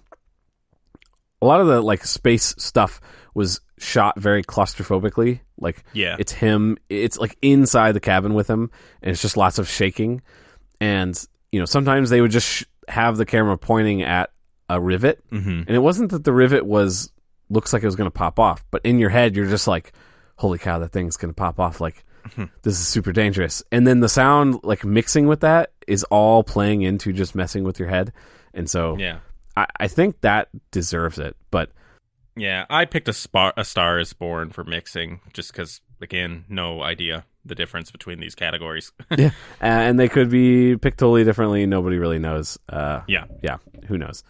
a lot of the like space stuff was shot very claustrophobically. Like, Yeah. it's him, it's like inside the cabin with him, and it's just lots of shaking. And, you know, sometimes they would just sh- have the camera pointing at a rivet, Mm-hmm. and it wasn't that the rivet was, looks like it was going to pop off, but in your head, you're just like, holy cow, that thing's going to pop off. Like, this is super dangerous. And then the sound, like, mixing with that is all playing into just messing with your head. And so Yeah. I, I think that deserves it. But Yeah, I picked a, Spar- a Star is Born for mixing just because, again, no idea the difference between these categories. yeah, and they could be picked totally differently. Nobody really knows. Uh, Yeah. yeah, who knows?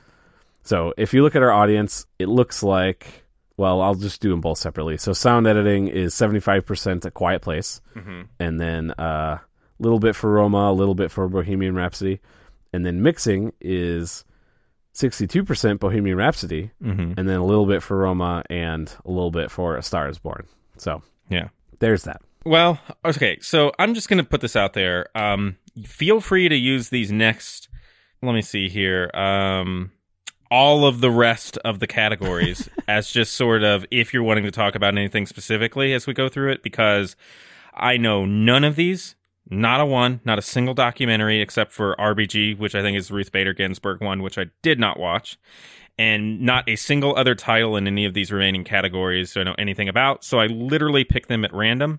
So if you look at our audience, it looks like, well, I'll just do them both separately. So sound editing is seventy-five percent A Quiet Place, Mm-hmm. and then a uh, little bit for Roma, a little bit for Bohemian Rhapsody, and then mixing is sixty-two percent Bohemian Rhapsody, Mm-hmm. and then a little bit for Roma and a little bit for A Star is Born. So Yeah. there's that. Well, okay, so I'm just going to put this out there. Um, feel free to use these next, let me see here, um, all of the rest of the categories as just sort of if you're wanting to talk about anything specifically as we go through it, because I know none of these, not a one, not a single documentary except for R B G, which I think is Ruth Bader Ginsburg one, which I did not watch. And not a single other title in any of these remaining categories do I know anything about. So I literally picked them at random.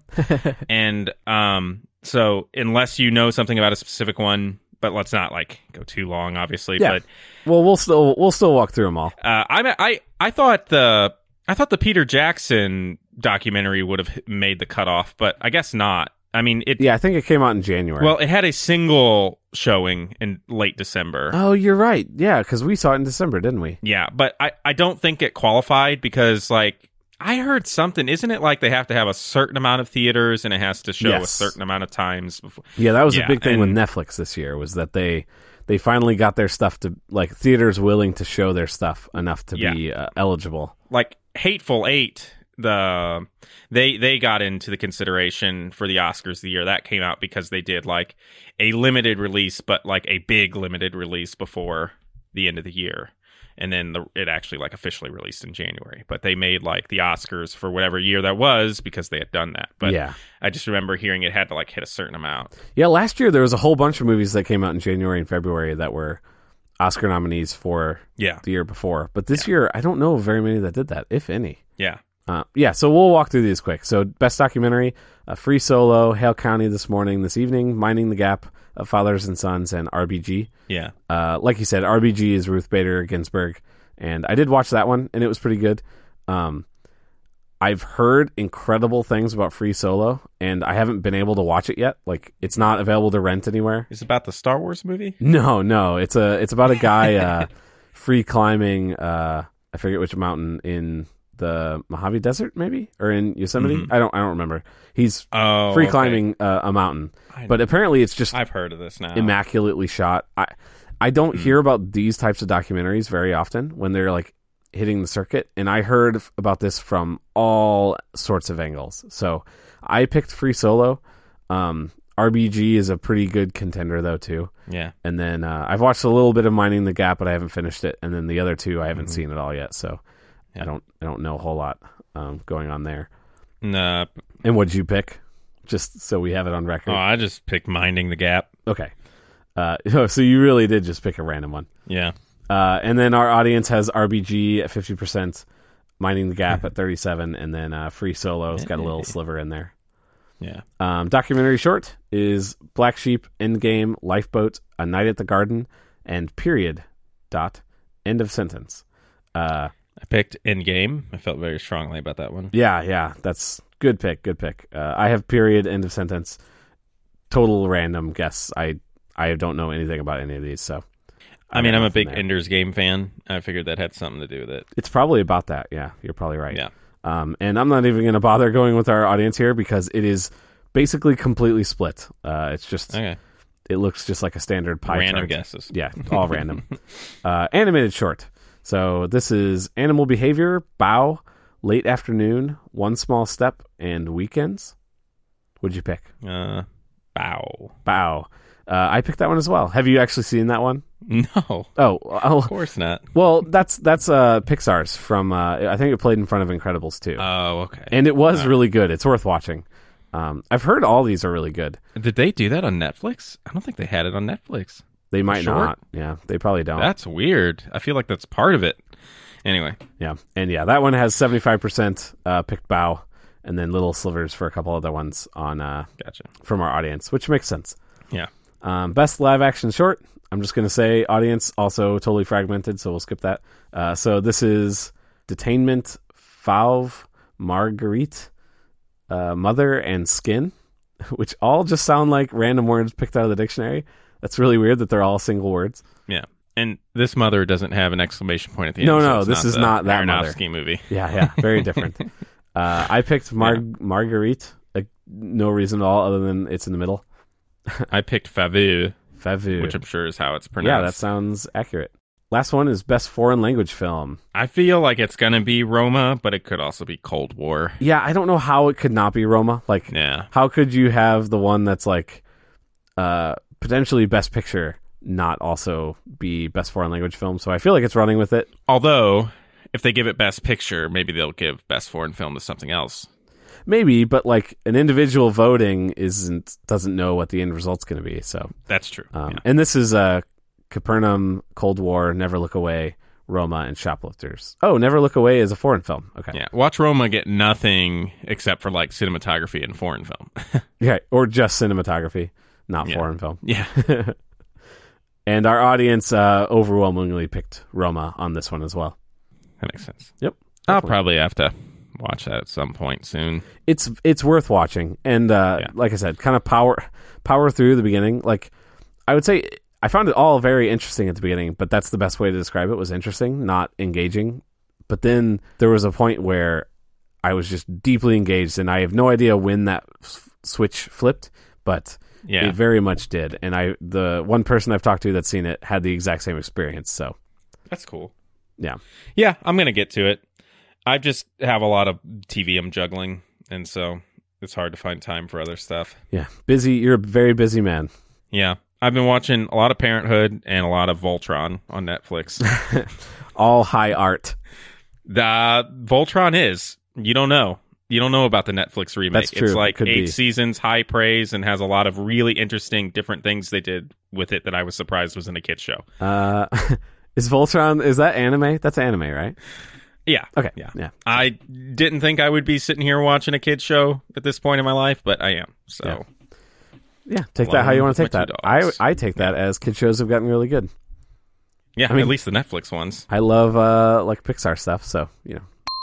and um, so unless you know something about a specific one, but let's not like go too long, obviously. Yeah. But Well, we'll still we'll still walk through them all. uh, I I I thought the I thought the Peter Jackson documentary would have made the cutoff, but I guess not. I mean, it. Yeah, I think it came out in January. Well, it had a single showing in late December. oh, you're right. Yeah, because we saw it in December, didn't we? Yeah, but I, I don't think it qualified because, like, I heard something. Isn't it like they have to have a certain amount of theaters and it has to show a Yes. certain amount of times before? Yeah, that was Yeah, a big thing with and- Netflix this year, was that they they finally got their stuff to, like, theaters willing to show their stuff enough to Yeah. be uh, eligible. Like Hateful Eight, the they they got into the consideration for the Oscars the year that came out because they did like a limited release, but like a big limited release before the end of the year. And then the, it actually like officially released in January. But they made like the Oscars for whatever year that was because they had done that. But Yeah. I just remember hearing it had to like hit a certain amount. Yeah, last year there was a whole bunch of movies that came out in January and February that were Oscar nominees for Yeah. the year before. But this year, I don't know of very many that did that, if any. Yeah. Uh, yeah, so we'll walk through these quick. So, best documentary, uh, Free Solo, Hale County This Morning, This Evening, Minding the Gap, uh, Fathers and Sons, and R B G. Yeah. Uh, like you said, R B G is Ruth Bader Ginsburg, and I did watch that one, and it was pretty good. Um, I've heard incredible things about Free Solo, and I haven't been able to watch it yet. Like, it's not available to rent anywhere. Is it about the Star Wars movie? No, no, it's a it's about a guy uh, free climbing. Uh, I forget which mountain in the Mojave Desert, maybe, or in Yosemite. Mhm. I don't I don't remember. He's Oh, free okay. climbing uh, a mountain, I but know. apparently it's just I've heard of this now. immaculately shot. I I don't Hmm. hear about these types of documentaries very often when they're like hitting the circuit, and I heard f- about this from all sorts of angles. So I picked Free Solo. Um, R B G is a pretty good contender though too. Yeah. And then uh, I've watched a little bit of Minding the Gap, but I haven't finished it. And then the other two, I haven't Mhm. seen it all yet, so Yeah. I don't I don't know a whole lot um, going on there. Nah. And what did you pick? Just so we have it on record. Oh, I just picked Minding the Gap. Okay. Uh, so you really did just pick a random one. Yeah. Uh, and then our audience has R B G at fifty percent, Minding the Gap at thirty-seven, and then uh, Free Solo's got a little sliver in there. Yeah. Um, documentary short is Black Sheep, Endgame, Lifeboat, A Night at the Garden, and period, dot, end of sentence. Uh, I picked Endgame. I felt very strongly about that one. yeah, yeah, that's good pick, good pick. Uh, I have period, end of sentence. total random guess. I I don't know anything about any of these, so. I mean, got I'm a nothing big there. Ender's Game fan. I figured that had something to do with it. It's probably about that. Yeah, you're probably right. Yeah. Um, and I'm not even going to bother going with our audience here because it is basically completely split. Uh, it's just, Okay. it looks just like a standard pie Random chart. guesses. Yeah, all random. Uh, animated short. So this is Animal Behavior, Bow, Late Afternoon, One Small Step, and Weekends. What'd you pick? Uh, bow. Bow. Uh, I picked that one as well. Have you actually seen that one? No. Oh, oh Of course not. well, that's that's uh, Pixar's from. Uh, I think it played in front of Incredibles too, Oh, okay. and it was really good. It's worth watching. Um, I've heard all these are really good. Did they do that on Netflix? I don't think they had it on Netflix. They might Short? not. Yeah, they probably don't. That's weird. I feel like that's part of it. Anyway. Yeah, and yeah, that one has seventy-five percent uh, picked Bow, and then little slivers for a couple other ones on uh, Gotcha. from our audience, which makes sense. Yeah. Um, best live action short. I'm just going to say audience also totally fragmented, so we'll skip that. Uh, so this is Detainment, Fauve, Marguerite, uh, Mother, and Skin, which all just sound like random words picked out of the dictionary. That's really weird that they're all single words. Yeah. And this mother doesn't have an exclamation point at the end. No, so no, it's this is the not that mother. Aronofsky movie. Yeah, yeah, very different. uh, I picked Mar- Yeah. Marguerite. Like, no reason at all other than it's in the middle. I picked Favu, Favu. which I'm sure is how it's Yeah, pronounced. that sounds accurate. Last one is best foreign language film. I feel like it's going to be Roma, but it could also be Cold War. Yeah, I don't know how it could not be Roma. Like, Yeah. how could you have the one that's like uh, potentially best picture not also be best foreign language film? So I feel like it's running with it. Although, if they give it Best Picture, maybe they'll give Best Foreign Film to something else. Maybe, but like an individual voting isn't doesn't know what the end result's going to be. So, That's true. um, yeah. and this is uh, Capernaum, Cold War, Never Look Away, Roma, and Shoplifters. Oh, Never Look Away is a foreign film. Okay, Yeah. Watch Roma get nothing except for like cinematography and foreign film. yeah, or just cinematography, not Yeah. foreign film. yeah. And our audience uh, overwhelmingly picked Roma on this one as well. That makes sense. Yep. I'll Definitely. probably have to watch that at some point soon. It's it's worth watching, and uh, Yeah. like I said, kind of power power through the beginning. Like I would say, I found it all very interesting at the beginning, but that's the best way to describe it. Was interesting, not engaging. But then there was a point where I was just deeply engaged, and I have no idea when that f- switch flipped, but Yeah. it very much did. And I, the one person I've talked to that's seen it had the exact same experience. So That's cool. yeah, Yeah, I'm going to get to it. I just have a lot of T V I'm juggling, and so it's hard to find time for other stuff. yeah, busy. You're a very busy man. Yeah. I've been watching a lot of Parenthood and a lot of Voltron on Netflix. All high art. The Voltron is. You don't know. You don't know about the Netflix remake. That's true. It's like Could eight be. seasons, high praise, and has a lot of really interesting different things they did with it that I was surprised was in a kid's show. Uh, is Voltron? Is that anime? That's anime, right? Yeah. Okay. Yeah. Yeah. I didn't think I would be sitting here watching a kid's show at this point in my life, but I am. So Yeah. Yeah, take that how you Alone want to with take my that. two I dogs. I take that as kid shows have gotten really good. yeah, I mean- at least the Netflix ones. I love uh like Pixar stuff, so you know.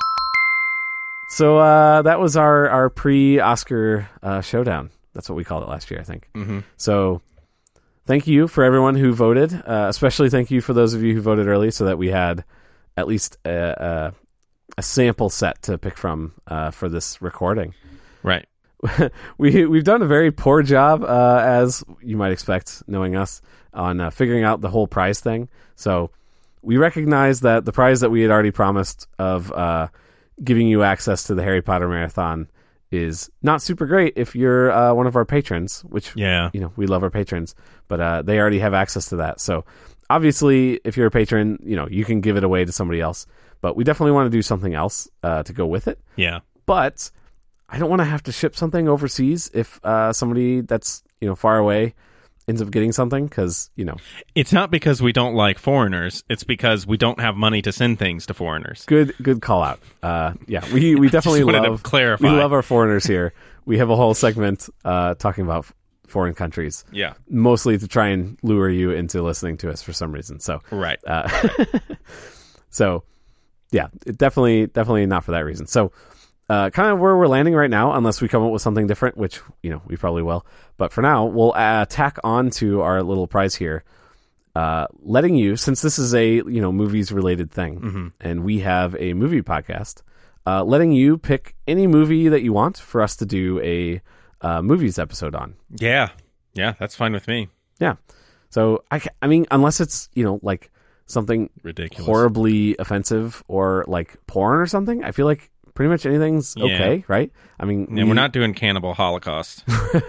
So uh that was our our pre-Oscar uh, showdown. That's what we called it last year, I think. Mm-hmm. So thank you for everyone who voted. Uh, especially thank you for those of you who voted early, so that we had at least a, a, a sample set to pick from uh, for this recording. Right. we we've done a very poor job, uh, as you might expect, knowing us, on uh, figuring out the whole prize thing. So we recognize that the prize that we had already promised of uh, giving you access to the Harry Potter Marathon is not super great if you're uh, one of our patrons, which Yeah. you know we love our patrons, but uh, they already have access to that. So obviously, if you're a patron, you know you can give it away to somebody else. But we definitely want to do something else uh, to go with it. Yeah. But I don't want to have to ship something overseas if uh, somebody that's you know far away ends up getting something, because you know It's not because we don't like foreigners. It's because we don't have money to send things to foreigners. good good call out. Uh, yeah, we we definitely wanted to love clarify. we love our foreigners here. We have a whole segment uh, talking about f- foreign countries, Yeah. mostly to try and lure you into listening to us for some reason. So Right. uh, so yeah, it definitely definitely not for that reason. So uh, kind of where we're landing right now, unless we come up with something different, which, you know, we probably will. But for now, we'll uh, tack on to our little prize here, uh, letting you, since this is a, you know, movies-related thing, mm-hmm. and we have a movie podcast, uh, letting you pick any movie that you want for us to do a uh, movies episode on. Yeah. Yeah, that's fine with me. Yeah. So, I, I mean, unless it's, you know, like something ridiculous, horribly offensive or like porn or something, I feel like pretty much anything's yeah. okay, right? I mean, yeah, we, we're not doing Cannibal Holocaust.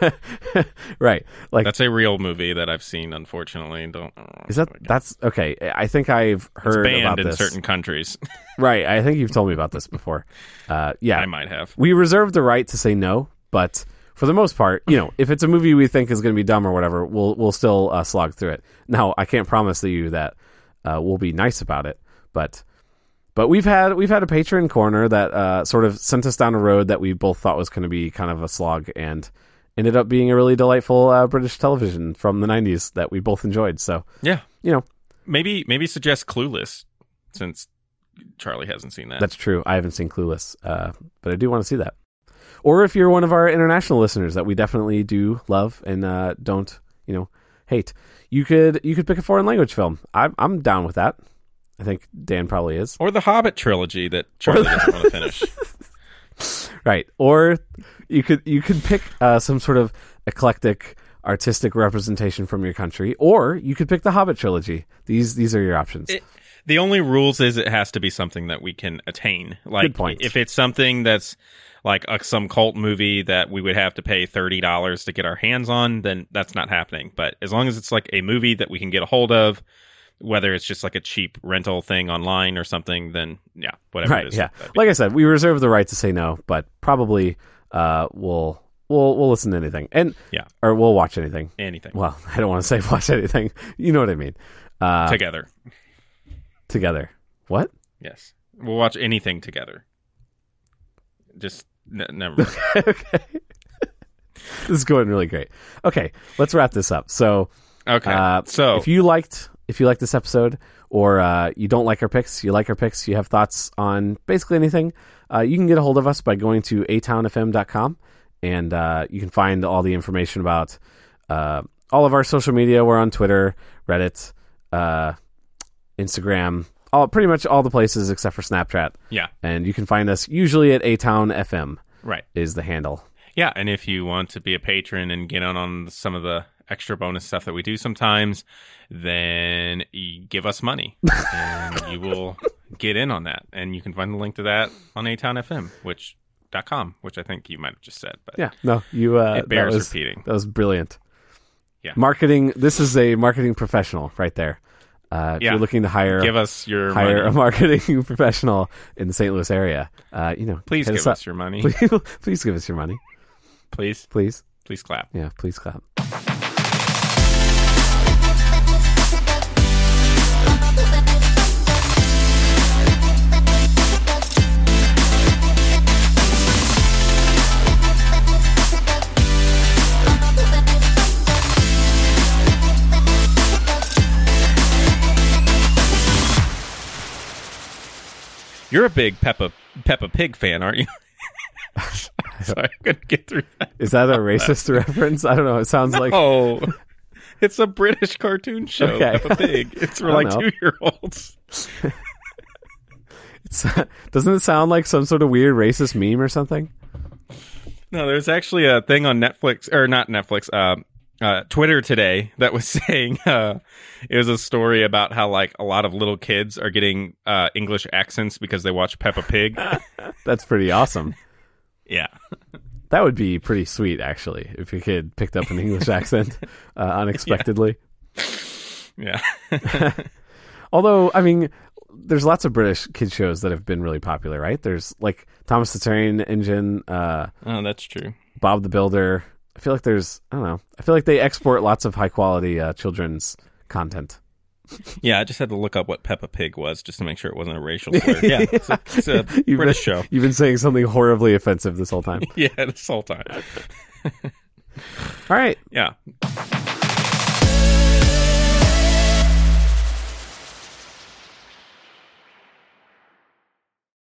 Right. Like that's a real movie that I've seen, unfortunately. Don't Is that that's okay. I think I've heard it's banned about in this. certain countries. Right. I think you've told me about this before. Uh, yeah. I might have. We reserve the right to say no, but for the most part, you know, if it's a movie we think is going to be dumb or whatever, we'll we'll still uh, slog through it. Now, I can't promise to you that uh, we'll be nice about it, but but we've had we've had a patron corner that uh, sort of sent us down a road that we both thought was going to be kind of a slog, and ended up being a really delightful uh, British television from the nineties that we both enjoyed. So yeah, you know, maybe maybe suggest Clueless, since Charlie hasn't seen that. That's true. I haven't seen Clueless, uh, but I do want to see that. Or if you're one of our international listeners that we definitely do love and uh, don't, you know, hate, you could you could pick a foreign language film. I'm I'm down with that. I think Dan probably is. Or the Hobbit trilogy that Charlie doesn't want to finish. Right. Or you could you could pick uh, some sort of eclectic artistic representation from your country, or you could pick the Hobbit trilogy. These these are your options. It, the only rules is it has to be something that we can attain. Like, good point. If it's something that's like a, some cult movie that we would have to pay thirty dollars to get our hands on, then that's not happening. But as long as it's like a movie that we can get a hold of, whether it's just like a cheap rental thing online or something, then yeah, whatever right, it is. Yeah. Like I said, we reserve the right to say no, but probably uh, we'll we'll we'll listen to anything, and yeah, or we'll watch anything. Anything. Well, I don't want to say watch anything. You know what I mean. Uh, together. Together. What? Yes, we'll watch anything together. Just n- never mind. Okay. This is going really great. Okay, let's wrap this up. So, okay. Uh, so if you liked if you liked this episode, or uh, you don't like our picks, you like our picks, you have thoughts on basically anything, uh, you can get a hold of us by going to a town f m dot com, and uh, you can find all the information about uh, all of our social media. We're on Twitter, Reddit, uh, Instagram, all pretty much all the places except for Snapchat. Yeah. And you can find us usually at A Town F M. Right. Is the handle. Yeah, and if you want to be a patron and get on on some of the extra bonus stuff that we do sometimes, then you give us money and you will get in on that. And you can find the link to that on A Town F M, which dot com, which I think you might have just said. But yeah, no, you uh, it bears that was, repeating. That was brilliant. Yeah. Marketing, this is a marketing professional right there. Uh, if yeah. you're looking to hire, give us your hire money. a marketing professional in the Saint Louis area, uh, you know, please give us, us your money. Please, please give us your money. Please, please, please clap. Yeah, please clap. You're a big Peppa Peppa Pig fan, aren't you? Sorry, I couldn't get through that. Is that a racist reference? I don't know. It sounds like oh, it's a British cartoon show. Okay. Peppa Pig. It's for like two year olds. It's, uh, doesn't it sound like some sort of weird racist meme or something? No, there's actually a thing on Netflix, or not Netflix, uh, uh, Twitter today that was saying uh, it was a story about how like a lot of little kids are getting uh, English accents because they watch Peppa Pig. That's pretty awesome. Yeah. That would be pretty sweet, actually, if your kid picked up an English accent uh, unexpectedly. Yeah. yeah. Although, I mean, there's lots of British kid shows that have been really popular, right? There's like Thomas the Train Engine. Uh, oh, that's true. Bob the Builder. I feel like there's, I don't know. I feel like they export lots of high quality uh, children's content. Yeah, I just had to look up what Peppa Pig was just to make sure it wasn't a racial slur. Yeah, it's a, it's a you've British been, show. You've been saying something horribly offensive this whole time. Yeah, this whole time. All right. Yeah.